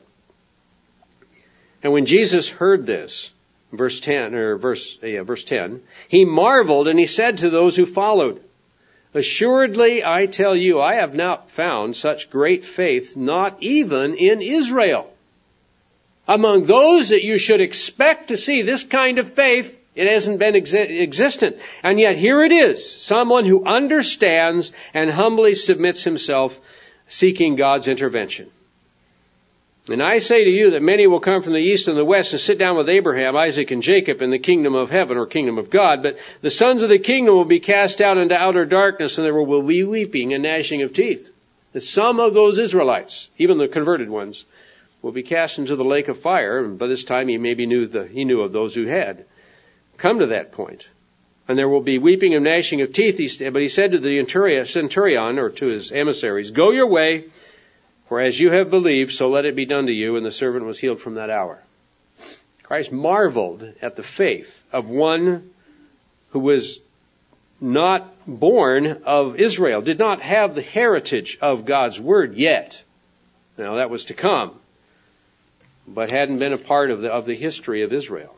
A: And when Jesus heard this, verse ten, or verse, yeah, verse ten, he marveled and he said to those who followed, assuredly, I tell you, I have not found such great faith, not even in Israel. Among those that you should expect to see this kind of faith, it hasn't been exi- existent. And yet here it is, someone who understands and humbly submits himself, seeking God's intervention. And I say to you that many will come from the east and the west and sit down with Abraham, Isaac, and Jacob in the kingdom of heaven, or kingdom of God. But the sons of the kingdom will be cast out into outer darkness, and there will be weeping and gnashing of teeth. That some of those Israelites, even the converted ones, will be cast into the lake of fire. And by this time he maybe knew the, he knew of those who had come to that point. And there will be weeping and gnashing of teeth. But he said to the centurion, or to his emissaries, go your way, for as you have believed, so let it be done to you. And the servant was healed from that hour. Christ marveled at the faith of one who was not born of Israel, did not have the heritage of God's word yet. Now that was to come, but hadn't been a part of the, of the history of Israel.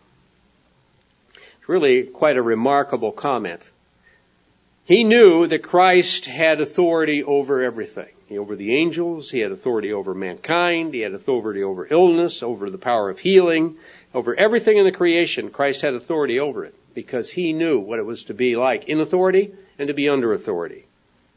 A: It's really quite a remarkable comment. He knew that Christ had authority over everything. Over the angels, he had authority over mankind, he had authority over illness, over the power of healing, over everything in the creation. Christ had authority over it because he knew what it was to be like in authority and to be under authority.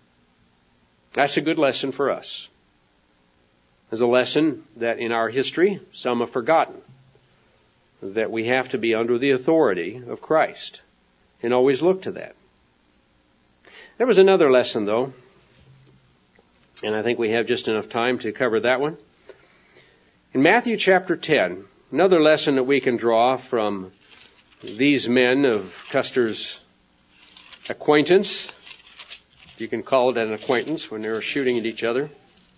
A: That's a good lesson for us. There's a lesson that in our history some have forgotten, that we have to be under the authority of Christ and always look to that. There was another lesson, though, and I think we have just enough time to cover that one. In Matthew chapter ten, another lesson that we can draw from these men of Custer's acquaintance, you can call it an acquaintance when they were shooting at each other.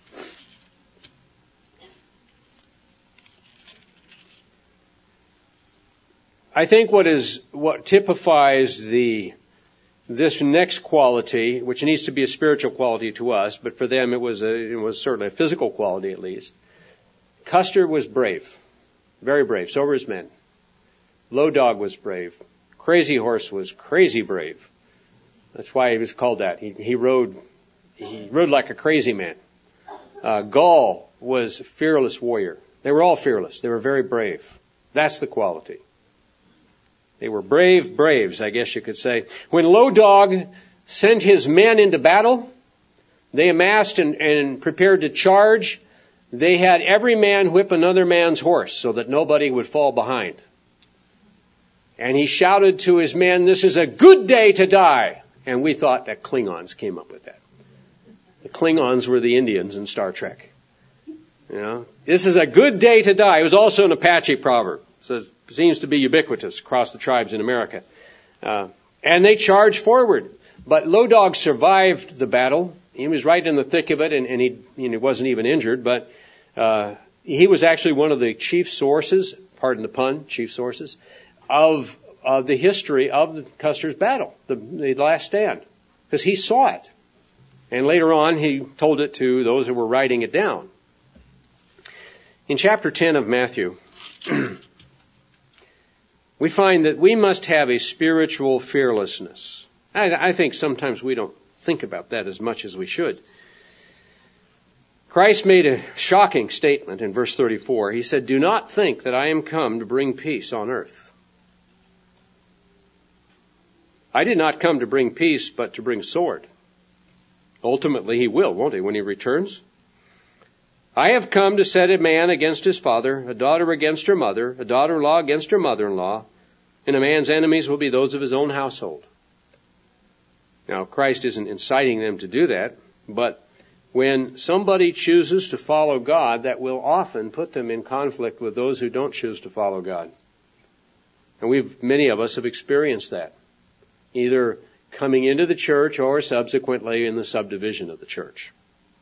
A: I think what is what typifies the this next quality, which needs to be a spiritual quality to us, but for them it was a, it was certainly a physical quality at least. Custer was brave, very brave. So were his men. Low Dog was brave. Crazy Horse was crazy brave. That's why he was called that. He, he rode, he rode like a crazy man. Uh, Gaul was a fearless warrior. They were all fearless. They were very brave. That's the quality. They were brave braves, I guess you could say. When Low Dog sent his men into battle, they amassed and, and prepared to charge. They had every man whip another man's horse so that nobody would fall behind. And he shouted to his men, this is a good day to die. And we thought that Klingons came up with that. The Klingons were the Indians in Star Trek. You know, this is a good day to die. It was also an Apache proverb. So it seems to be ubiquitous across the tribes in America. Uh, and they charged forward. But Low Dog survived the battle. He was right in the thick of it, and, and he you know, wasn't even injured. But uh, he was actually one of the chief sources, pardon the pun, chief sources, of, of the history of the Custer's battle, the, the last stand. Because he saw it. And later on, he told it to those who were writing it down. In chapter ten of Matthew, we find that we must have a spiritual fearlessness. I, I think sometimes we don't think about that as much as we should. Christ made a shocking statement in verse thirty-four. He said, do not think that I am come to bring peace on earth. I did not come to bring peace, but to bring sword. Ultimately, he will, won't he, when he returns? I have come to set a man against his father, a daughter against her mother, a daughter-in-law against her mother-in-law, And a man's enemies will be those of his own household. Now, Christ isn't inciting them to do that, but when somebody chooses to follow God, that will often put them in conflict with those who don't choose to follow God. And we've, many of us have experienced that, either coming into the church or subsequently in the subdivision of the church.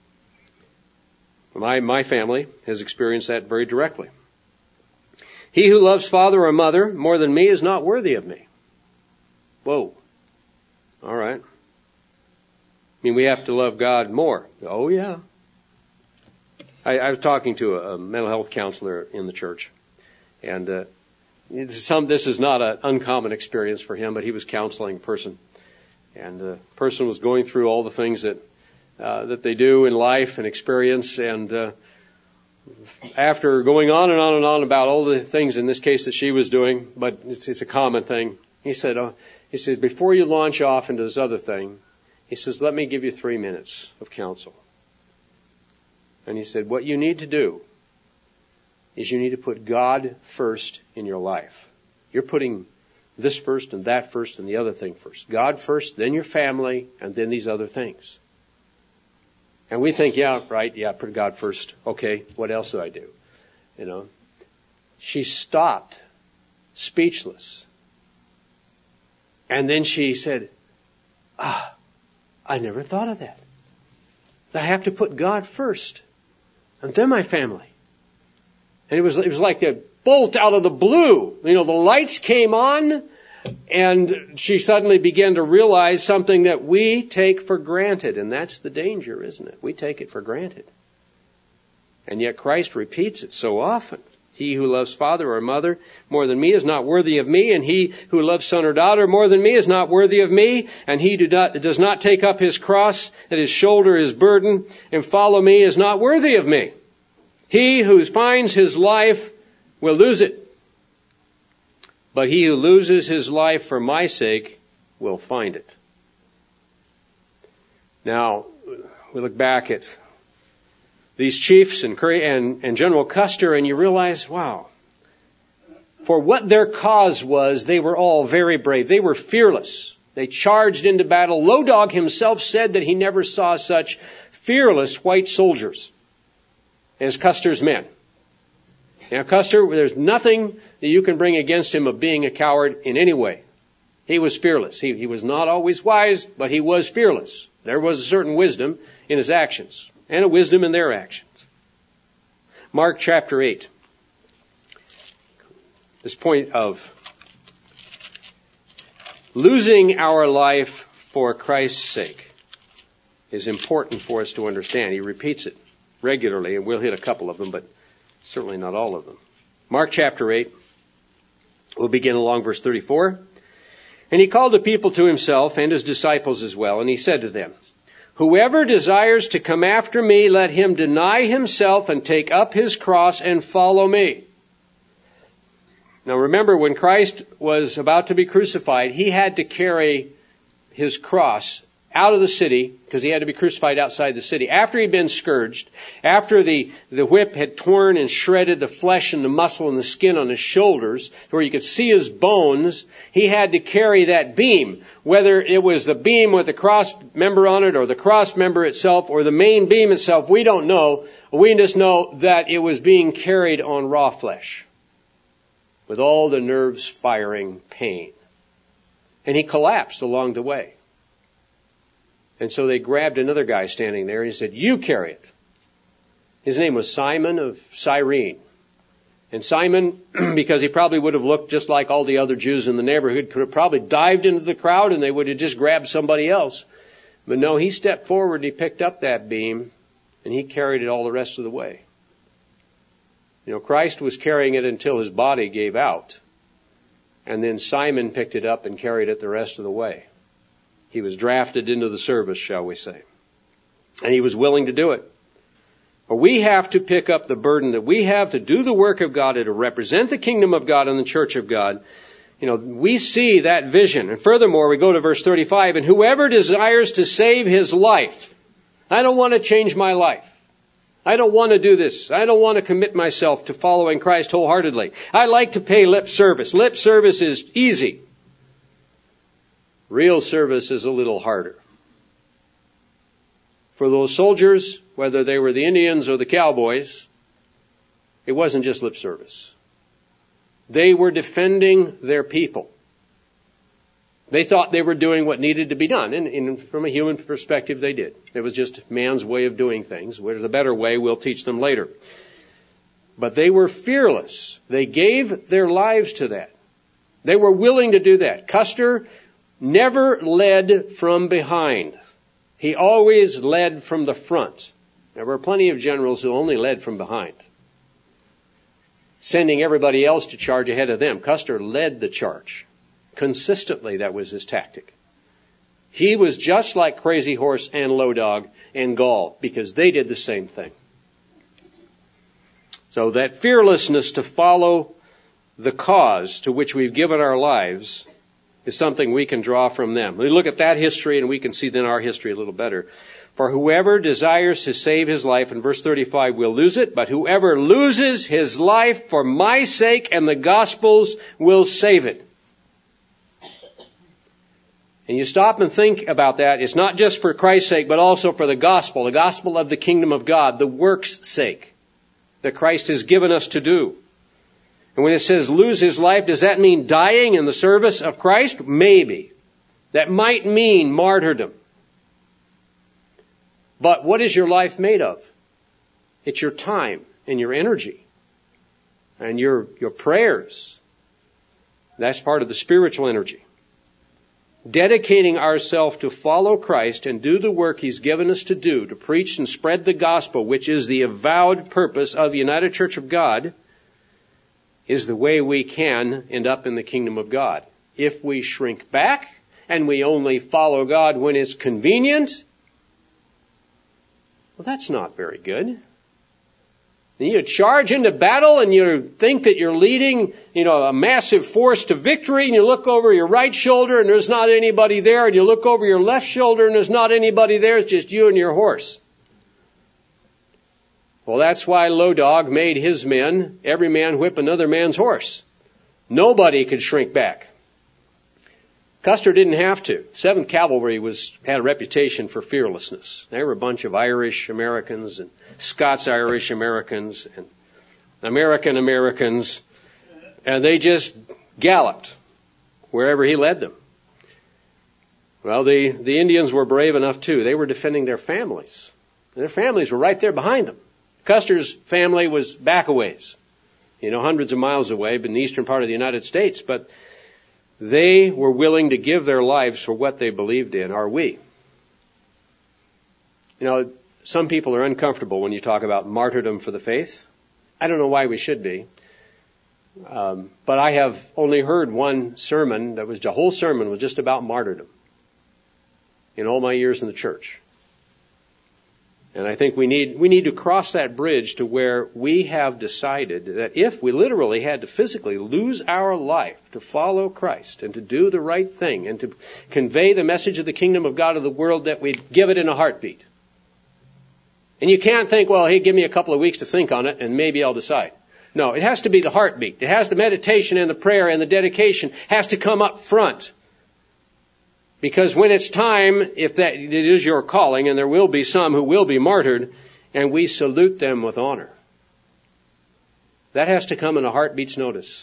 A: My, my family has experienced that very directly. He who loves father or mother more than me is not worthy of me. Whoa. All right. I mean, we have to love God more. Oh, yeah. I, I was talking to a, a mental health counselor in the church, and uh, some this is not an uncommon experience for him, but he was counseling a person, and the person was going through all the things that uh, that they do in life and experience, and uh, after going on and on and on about all the things in this case that she was doing, but it's, it's a common thing, he said, uh, he said, before you launch off into this other thing, he says, let me give you three minutes of counsel. And he said, what you need to do is you need to put God first in your life. You're putting this first and that first and the other thing first. God first, then your family, and then these other things. And we think, yeah, right, yeah, put God first. Okay, what else do I do? You know, she stopped, speechless. And then she said, ah, I never thought of that. I have to put God first, and then my family. And it was, it was like a bolt out of the blue. You know, the lights came on, and she suddenly began to realize something that we take for granted. And that's the danger, isn't it? We take it for granted. And yet Christ repeats it so often. He who loves father or mother more than me is not worthy of me, and he who loves son or daughter more than me is not worthy of me, and he who does not take up his cross at his shoulder, his burden, and follow me is not worthy of me. He who finds his life will lose it, but he who loses his life for my sake will find it. Now, we look back at these chiefs and, and, and General Custer, and you realize, wow, for what their cause was, they were all very brave. They were fearless. They charged into battle. Low Dog himself said that he never saw such fearless white soldiers as Custer's men. Now, Custer, there's nothing that you can bring against him of being a coward in any way. He was fearless. He, he was not always wise, but he was fearless. There was a certain wisdom in his actions, and a wisdom in their actions. Mark chapter eight. This point of losing our life for Christ's sake is important for us to understand. He repeats it regularly, and we'll hit a couple of them, but certainly not all of them. Mark chapter eight. We'll begin along verse thirty-four. And he called the people to himself and his disciples as well, and he said to them, whoever desires to come after me, let him deny himself and take up his cross and follow me. Now remember, when Christ was about to be crucified, he had to carry his cross out of the city, because he had to be crucified outside the city. After he'd been scourged, after the, the whip had torn and shredded the flesh and the muscle and the skin on his shoulders, where you could see his bones, he had to carry that beam. Whether it was the beam with the cross member on it, or the cross member itself, or the main beam itself, we don't know. We just know that it was being carried on raw flesh, with all the nerves firing pain. And he collapsed along the way. And so they grabbed another guy standing there and he said, you carry it. His name was Simon of Cyrene. And Simon, because he probably would have looked just like all the other Jews in the neighborhood, could have probably dived into the crowd and they would have just grabbed somebody else. But no, he stepped forward and he picked up that beam and he carried it all the rest of the way. You know, Christ was carrying it until his body gave out. And then Simon picked it up and carried it the rest of the way. He was drafted into the service, shall we say. And he was willing to do it. But we have to pick up the burden that we have to do the work of God and to represent the kingdom of God and the church of God. You know, we see that vision. And furthermore, we go to verse thirty-five, and whoever desires to save his life, I don't want to change my life. I don't want to do this. I don't want to commit myself to following Christ wholeheartedly. I like to pay lip service. Lip service is easy. Real service is a little harder. For those soldiers, whether they were the Indians or the cowboys, it wasn't just lip service. They were defending their people. They thought they were doing what needed to be done, and, and from a human perspective, they did. It was just man's way of doing things. There's a better way, we'll teach them later. But they were fearless. They gave their lives to that. They were willing to do that. Custer never led from behind. He always led from the front. There were plenty of generals who only led from behind, sending everybody else to charge ahead of them. Custer led the charge. Consistently, that was his tactic. He was just like Crazy Horse and Low Dog and Gall, because they did the same thing. So that fearlessness to follow the cause to which we've given our lives is something we can draw from them. We look at that history and we can see then our history a little better. For whoever desires to save his life, in verse thirty-five, will lose it, but whoever loses his life for my sake and the gospel's will save it. And you stop and think about that. It's not just for Christ's sake, but also for the gospel, the gospel of the kingdom of God, the work's sake that Christ has given us to do. And when it says lose his life, does that mean dying in the service of Christ? Maybe. That might mean martyrdom. But what is your life made of? It's your time and your energy and your, your prayers. That's part of the spiritual energy. Dedicating ourselves to follow Christ and do the work he's given us to do, to preach and spread the gospel, which is the avowed purpose of the United Church of God, is the way we can end up in the kingdom of God. If we shrink back and we only follow God when it's convenient, well, that's not very good. And you charge into battle and you think that you're leading, you know, a massive force to victory, and you look over your right shoulder and there's not anybody there, and you look over your left shoulder and there's not anybody there, it's just you and your horse. Well, that's why Low Dog made his men, every man whip another man's horse. Nobody could shrink back. Custer didn't have to. seventh Cavalry was had a reputation for fearlessness. They were a bunch of Irish Americans and Scots-Irish Americans and American Americans, and they just galloped wherever he led them. Well, the, the Indians were brave enough too. They were defending their families. And their families were right there behind them. Custer's family was back a ways, you know, hundreds of miles away, but in the eastern part of the United States, but they were willing to give their lives for what they believed in. Are we? You know, some people are uncomfortable when you talk about martyrdom for the faith. I don't know why we should be. Um, but I have only heard one sermon that was, the whole sermon was just about martyrdom in all my years in the church. And I think we need, we need to cross that bridge to where we have decided that if we literally had to physically lose our life to follow Christ and to do the right thing and to convey the message of the kingdom of God to the world, that we'd give it in a heartbeat. And you can't think, well, hey, give me a couple of weeks to think on it and maybe I'll decide. No, it has to be the heartbeat. It has the meditation and the prayer and the dedication has to come up front. Because when it's time, if that it is your calling, and there will be some who will be martyred, and we salute them with honor, that has to come in a heartbeat's notice.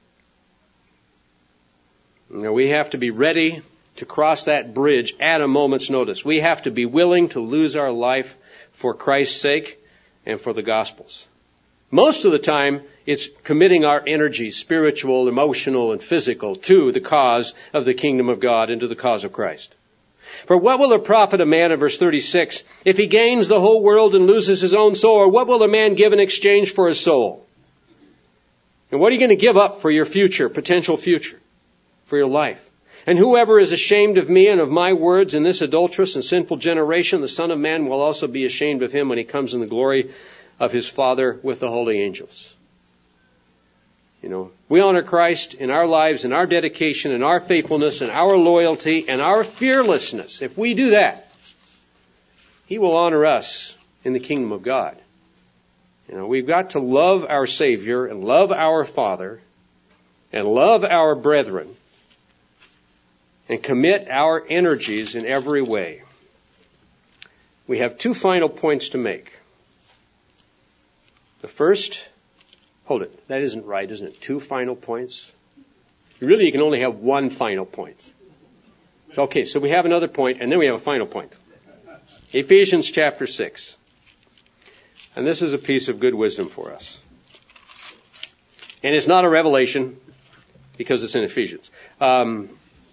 A: You know, we have to be ready to cross that bridge at a moment's notice. We have to be willing to lose our life for Christ's sake and for the gospel's. Most of the time, it's committing our energy, spiritual, emotional, and physical, to the cause of the kingdom of God and to the cause of Christ. For what will it profit a man, in verse thirty-six, if he gains the whole world and loses his own soul? Or what will a man give in exchange for his soul? And what are you going to give up for your future, potential future, for your life? And whoever is ashamed of me and of my words in this adulterous and sinful generation, the Son of Man will also be ashamed of him when he comes in the glory of his Father with the holy angels. You know, we honor Christ in our lives, in our dedication, in our faithfulness, in our loyalty, and our fearlessness. If we do that, he will honor us in the kingdom of God. You know, we've got to love our Savior and love our Father and love our brethren and commit our energies in every way. We have two final points to make. The first, hold it, that isn't right, isn't it? Two final points? Really, you can only have one final point. So, okay, so we have another point, and then we have a final point. Ephesians chapter six. And this is a piece of good wisdom for us. And it's not a revelation, because it's in Ephesians. Um,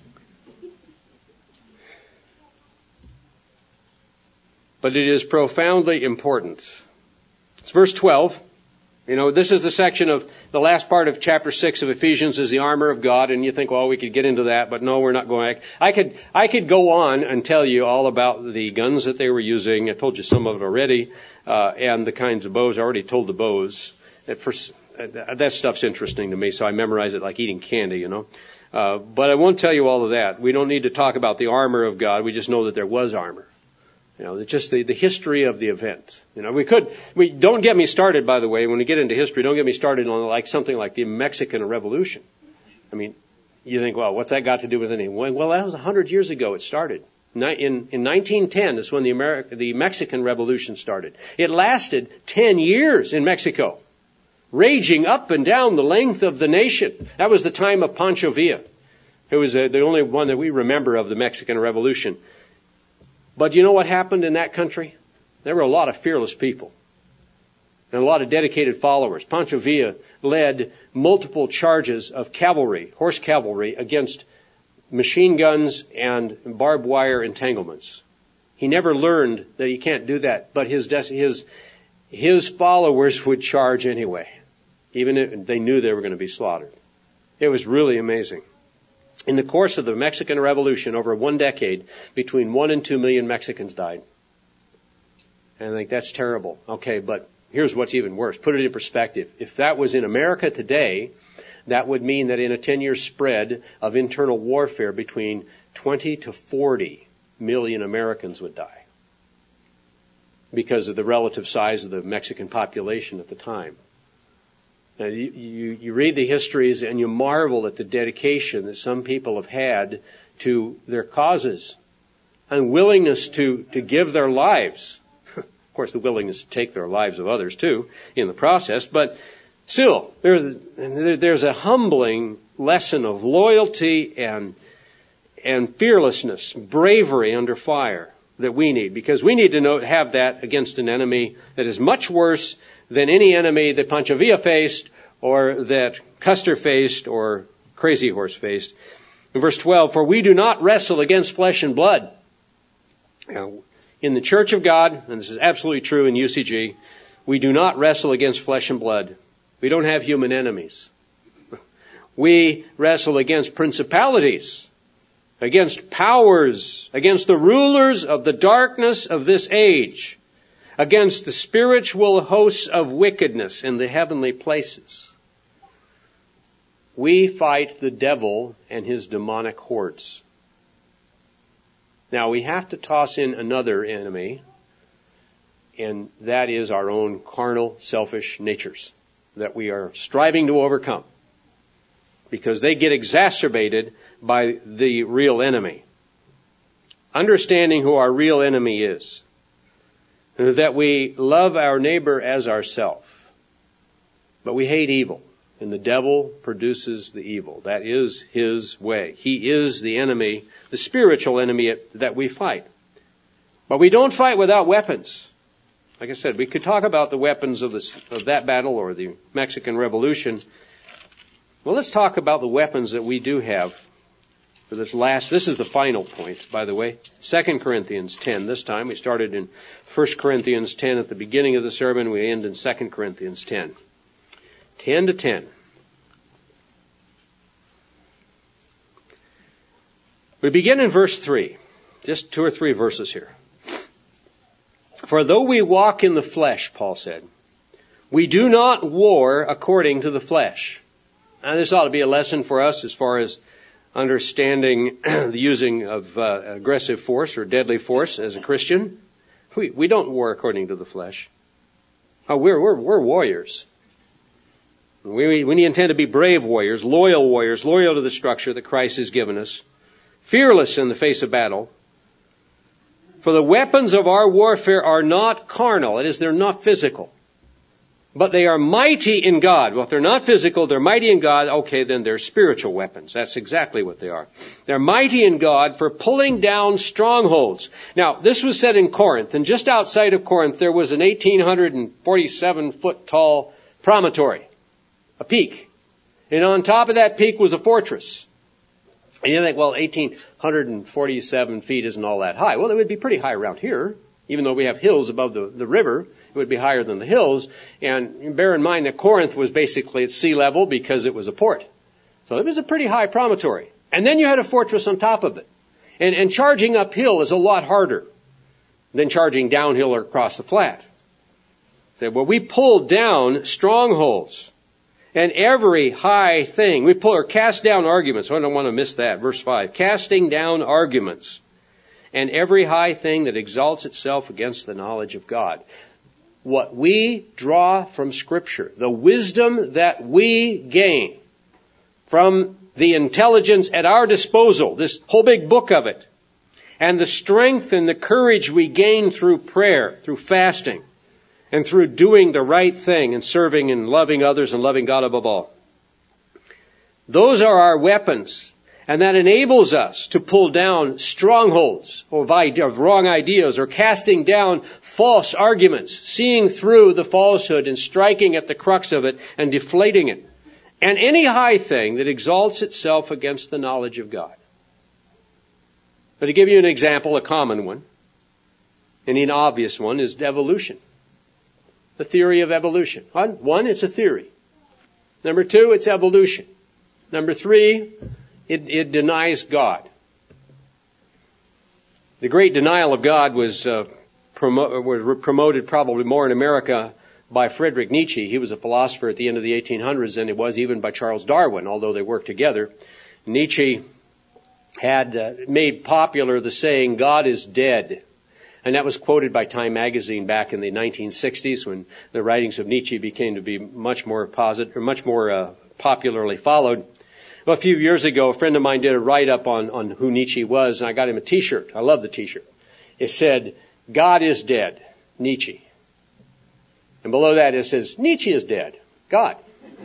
A: but it is profoundly important. It's verse twelve. You know, this is the section of the last part of chapter six of Ephesians is the armor of God, and you think, well, we could get into that, but no, we're not going. I could, I could go on and tell you all about the guns that they were using. I told you some of it already, uh, and the kinds of bows. I already told the bows. At first, uh, that stuff's interesting to me, so I memorize it like eating candy, you know. Uh, but I won't tell you all of that. We don't need to talk about the armor of God. We just know that there was armor. You know, just the, the history of the event. You know, we could, we, don't get me started, by the way, when we get into history, don't get me started on like something like the Mexican Revolution. I mean, you think, well, what's that got to do with anything? Well, that was a hundred years ago it started. In, in nineteen ten is when the America, the Mexican Revolution started. It lasted ten years in Mexico, raging up and down the length of the nation. That was the time of Pancho Villa, who was uh, the only one that we remember of the Mexican Revolution. But you know what happened in that country? There were a lot of fearless people and a lot of dedicated followers. Pancho Villa led multiple charges of cavalry, horse cavalry, against machine guns and barbed wire entanglements. He never learned that he can't do that, but his his his followers would charge anyway, even if they knew they were going to be slaughtered. It was really amazing. In the course of the Mexican Revolution, over one decade, between one and two million Mexicans died. And I think that's terrible. Okay, but here's what's even worse. Put it in perspective. If that was in America today, that would mean that in a ten-year spread of internal warfare, between twenty to forty million Americans would die because of the relative size of the Mexican population at the time. Now, you, you, you read the histories and you marvel at the dedication that some people have had to their causes and willingness to, to give their lives. Of course, the willingness to take their lives of others, too, in the process. But still, there's a, there's a humbling lesson of loyalty and, and fearlessness, bravery under fire that we need. Because we need to know, have that against an enemy that is much worse than any enemy that Pancho Villa faced or that Custer faced or Crazy Horse faced. In verse twelve, for we do not wrestle against flesh and blood. Now, in the Church of God, and this is absolutely true in U C G, we do not wrestle against flesh and blood. We don't have human enemies. We wrestle against principalities, against powers, against the rulers of the darkness of this age, against the spiritual hosts of wickedness in the heavenly places. We fight the devil and his demonic hordes. Now, we have to toss in another enemy, and that is our own carnal, selfish natures that we are striving to overcome, because they get exacerbated by the real enemy. Understanding who our real enemy is, that we love our neighbor as ourselves, but we hate evil, and the devil produces the evil. That is his way. He is the enemy, the spiritual enemy that we fight. But we don't fight without weapons. Like I said, we could talk about the weapons of, this, of that battle or the Mexican Revolution. Well, let's talk about the weapons that we do have for this last. This is the final point, by the way. Second Corinthians ten. This time we started in First Corinthians ten at the beginning of the sermon. We end in Second Corinthians ten. ten to ten. We begin in verse three. Just two or three verses here. For though we walk in the flesh, Paul said, we do not war according to the flesh. Now, this ought to be a lesson for us as far as understanding the using of uh, aggressive force or deadly force as a Christian. We, we don't war according to the flesh. Oh, we're, we're, we're warriors. We, we intend to be brave warriors, loyal warriors, loyal to the structure that Christ has given us, fearless in the face of battle. For the weapons of our warfare are not carnal. That is, they're not physical. But they are mighty in God. Well, if they're not physical, they're mighty in God, okay, then they're spiritual weapons. That's exactly what they are. They're mighty in God for pulling down strongholds. Now, this was said in Corinth, and just outside of Corinth, there was an eighteen forty-seven foot tall promontory, a peak. And on top of that peak was a fortress. And you think, well, eighteen forty-seven feet isn't all that high. Well, it would be pretty high around here. Even though we have hills above the, the river, it would be higher than the hills. And bear in mind that Corinth was basically at sea level because it was a port. So it was a pretty high promontory. And then you had a fortress on top of it. And, and charging uphill is a lot harder than charging downhill or across the flat. So, well, we pulled down strongholds. And every high thing, we pull or cast down arguments. I don't want to miss that. Verse five. Casting down arguments. And every high thing that exalts itself against the knowledge of God. What we draw from Scripture, the wisdom that we gain from the intelligence at our disposal, this whole big book of it, and the strength and the courage we gain through prayer, through fasting, and through doing the right thing and serving and loving others and loving God above all. Those are our weapons. And that enables us to pull down strongholds of wrong ideas or casting down false arguments, seeing through the falsehood and striking at the crux of it and deflating it. And any high thing that exalts itself against the knowledge of God. But to give you an example, a common one, and an obvious one, is evolution. The theory of evolution. One, it's a theory. Number two, it's evolution. Number three, It, it denies God. The great denial of God was, uh, promo- was promoted probably more in America by Friedrich Nietzsche. He was a philosopher at the end of the eighteen hundreds, and it was even by Charles Darwin, although they worked together. Nietzsche had uh, made popular the saying, God is dead. And that was quoted by Time magazine back in the nineteen sixties when the writings of Nietzsche became to be much more positive, or much more uh, popularly followed. Well, a few years ago, a friend of mine did a write-up on, on who Nietzsche was, and I got him a T-shirt. I love the T-shirt. It said, God is dead, Nietzsche. And below that it says, Nietzsche is dead, God.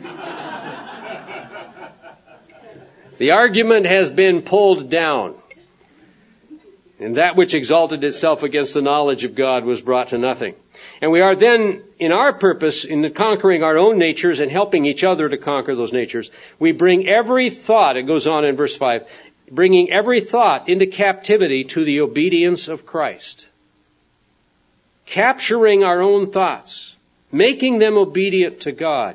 A: The argument has been pulled down. And that which exalted itself against the knowledge of God was brought to nothing. And we are then, in our purpose, in conquering our own natures and helping each other to conquer those natures, we bring every thought, it goes on in verse five, bringing every thought into captivity to the obedience of Christ. Capturing our own thoughts, making them obedient to God.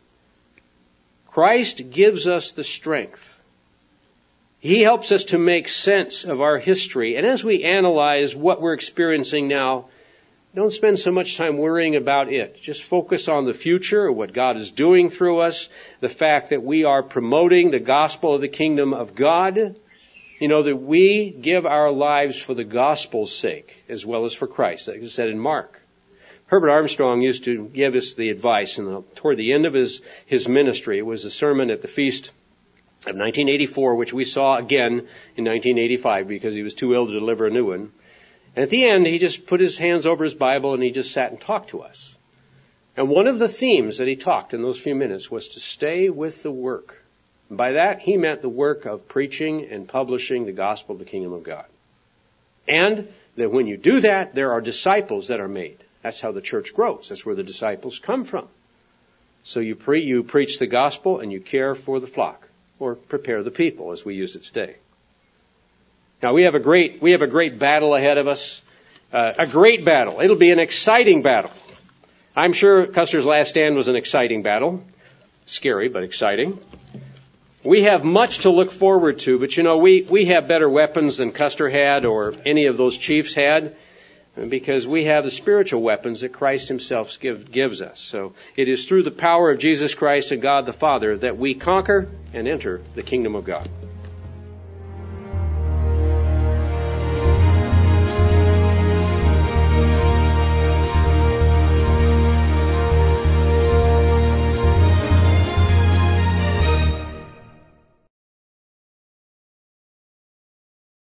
A: Christ gives us the strength. He helps us to make sense of our history. And as we analyze what we're experiencing now, don't spend so much time worrying about it. Just focus on the future, what God is doing through us, the fact that we are promoting the gospel of the kingdom of God. You know, that we give our lives for the gospel's sake, as well as for Christ, like it said in Mark. Herbert Armstrong used to give us the advice, and toward the end of his, his ministry, it was a sermon at the feast of nineteen eighty-four, which we saw again in nineteen eighty-five because he was too ill to deliver a new one. And at the end, he just put his hands over his Bible and he just sat and talked to us. And one of the themes that he talked in those few minutes was to stay with the work. And by that, he meant the work of preaching and publishing the gospel of the kingdom of God. And that when you do that, there are disciples that are made. That's how the church grows. That's where the disciples come from. So you, pre- you preach the gospel and you care for the flock, or prepare the people as we use it today. Now we have a great, we have a great battle ahead of us. Uh, a great battle. It'll be an exciting battle. I'm sure Custer's Last Stand was an exciting battle. Scary, but exciting. We have much to look forward to, but you know, we, we have better weapons than Custer had or any of those chiefs had, because we have the spiritual weapons that Christ himself give, gives us. So it is through the power of Jesus Christ and God the Father that we conquer and enter the kingdom of God.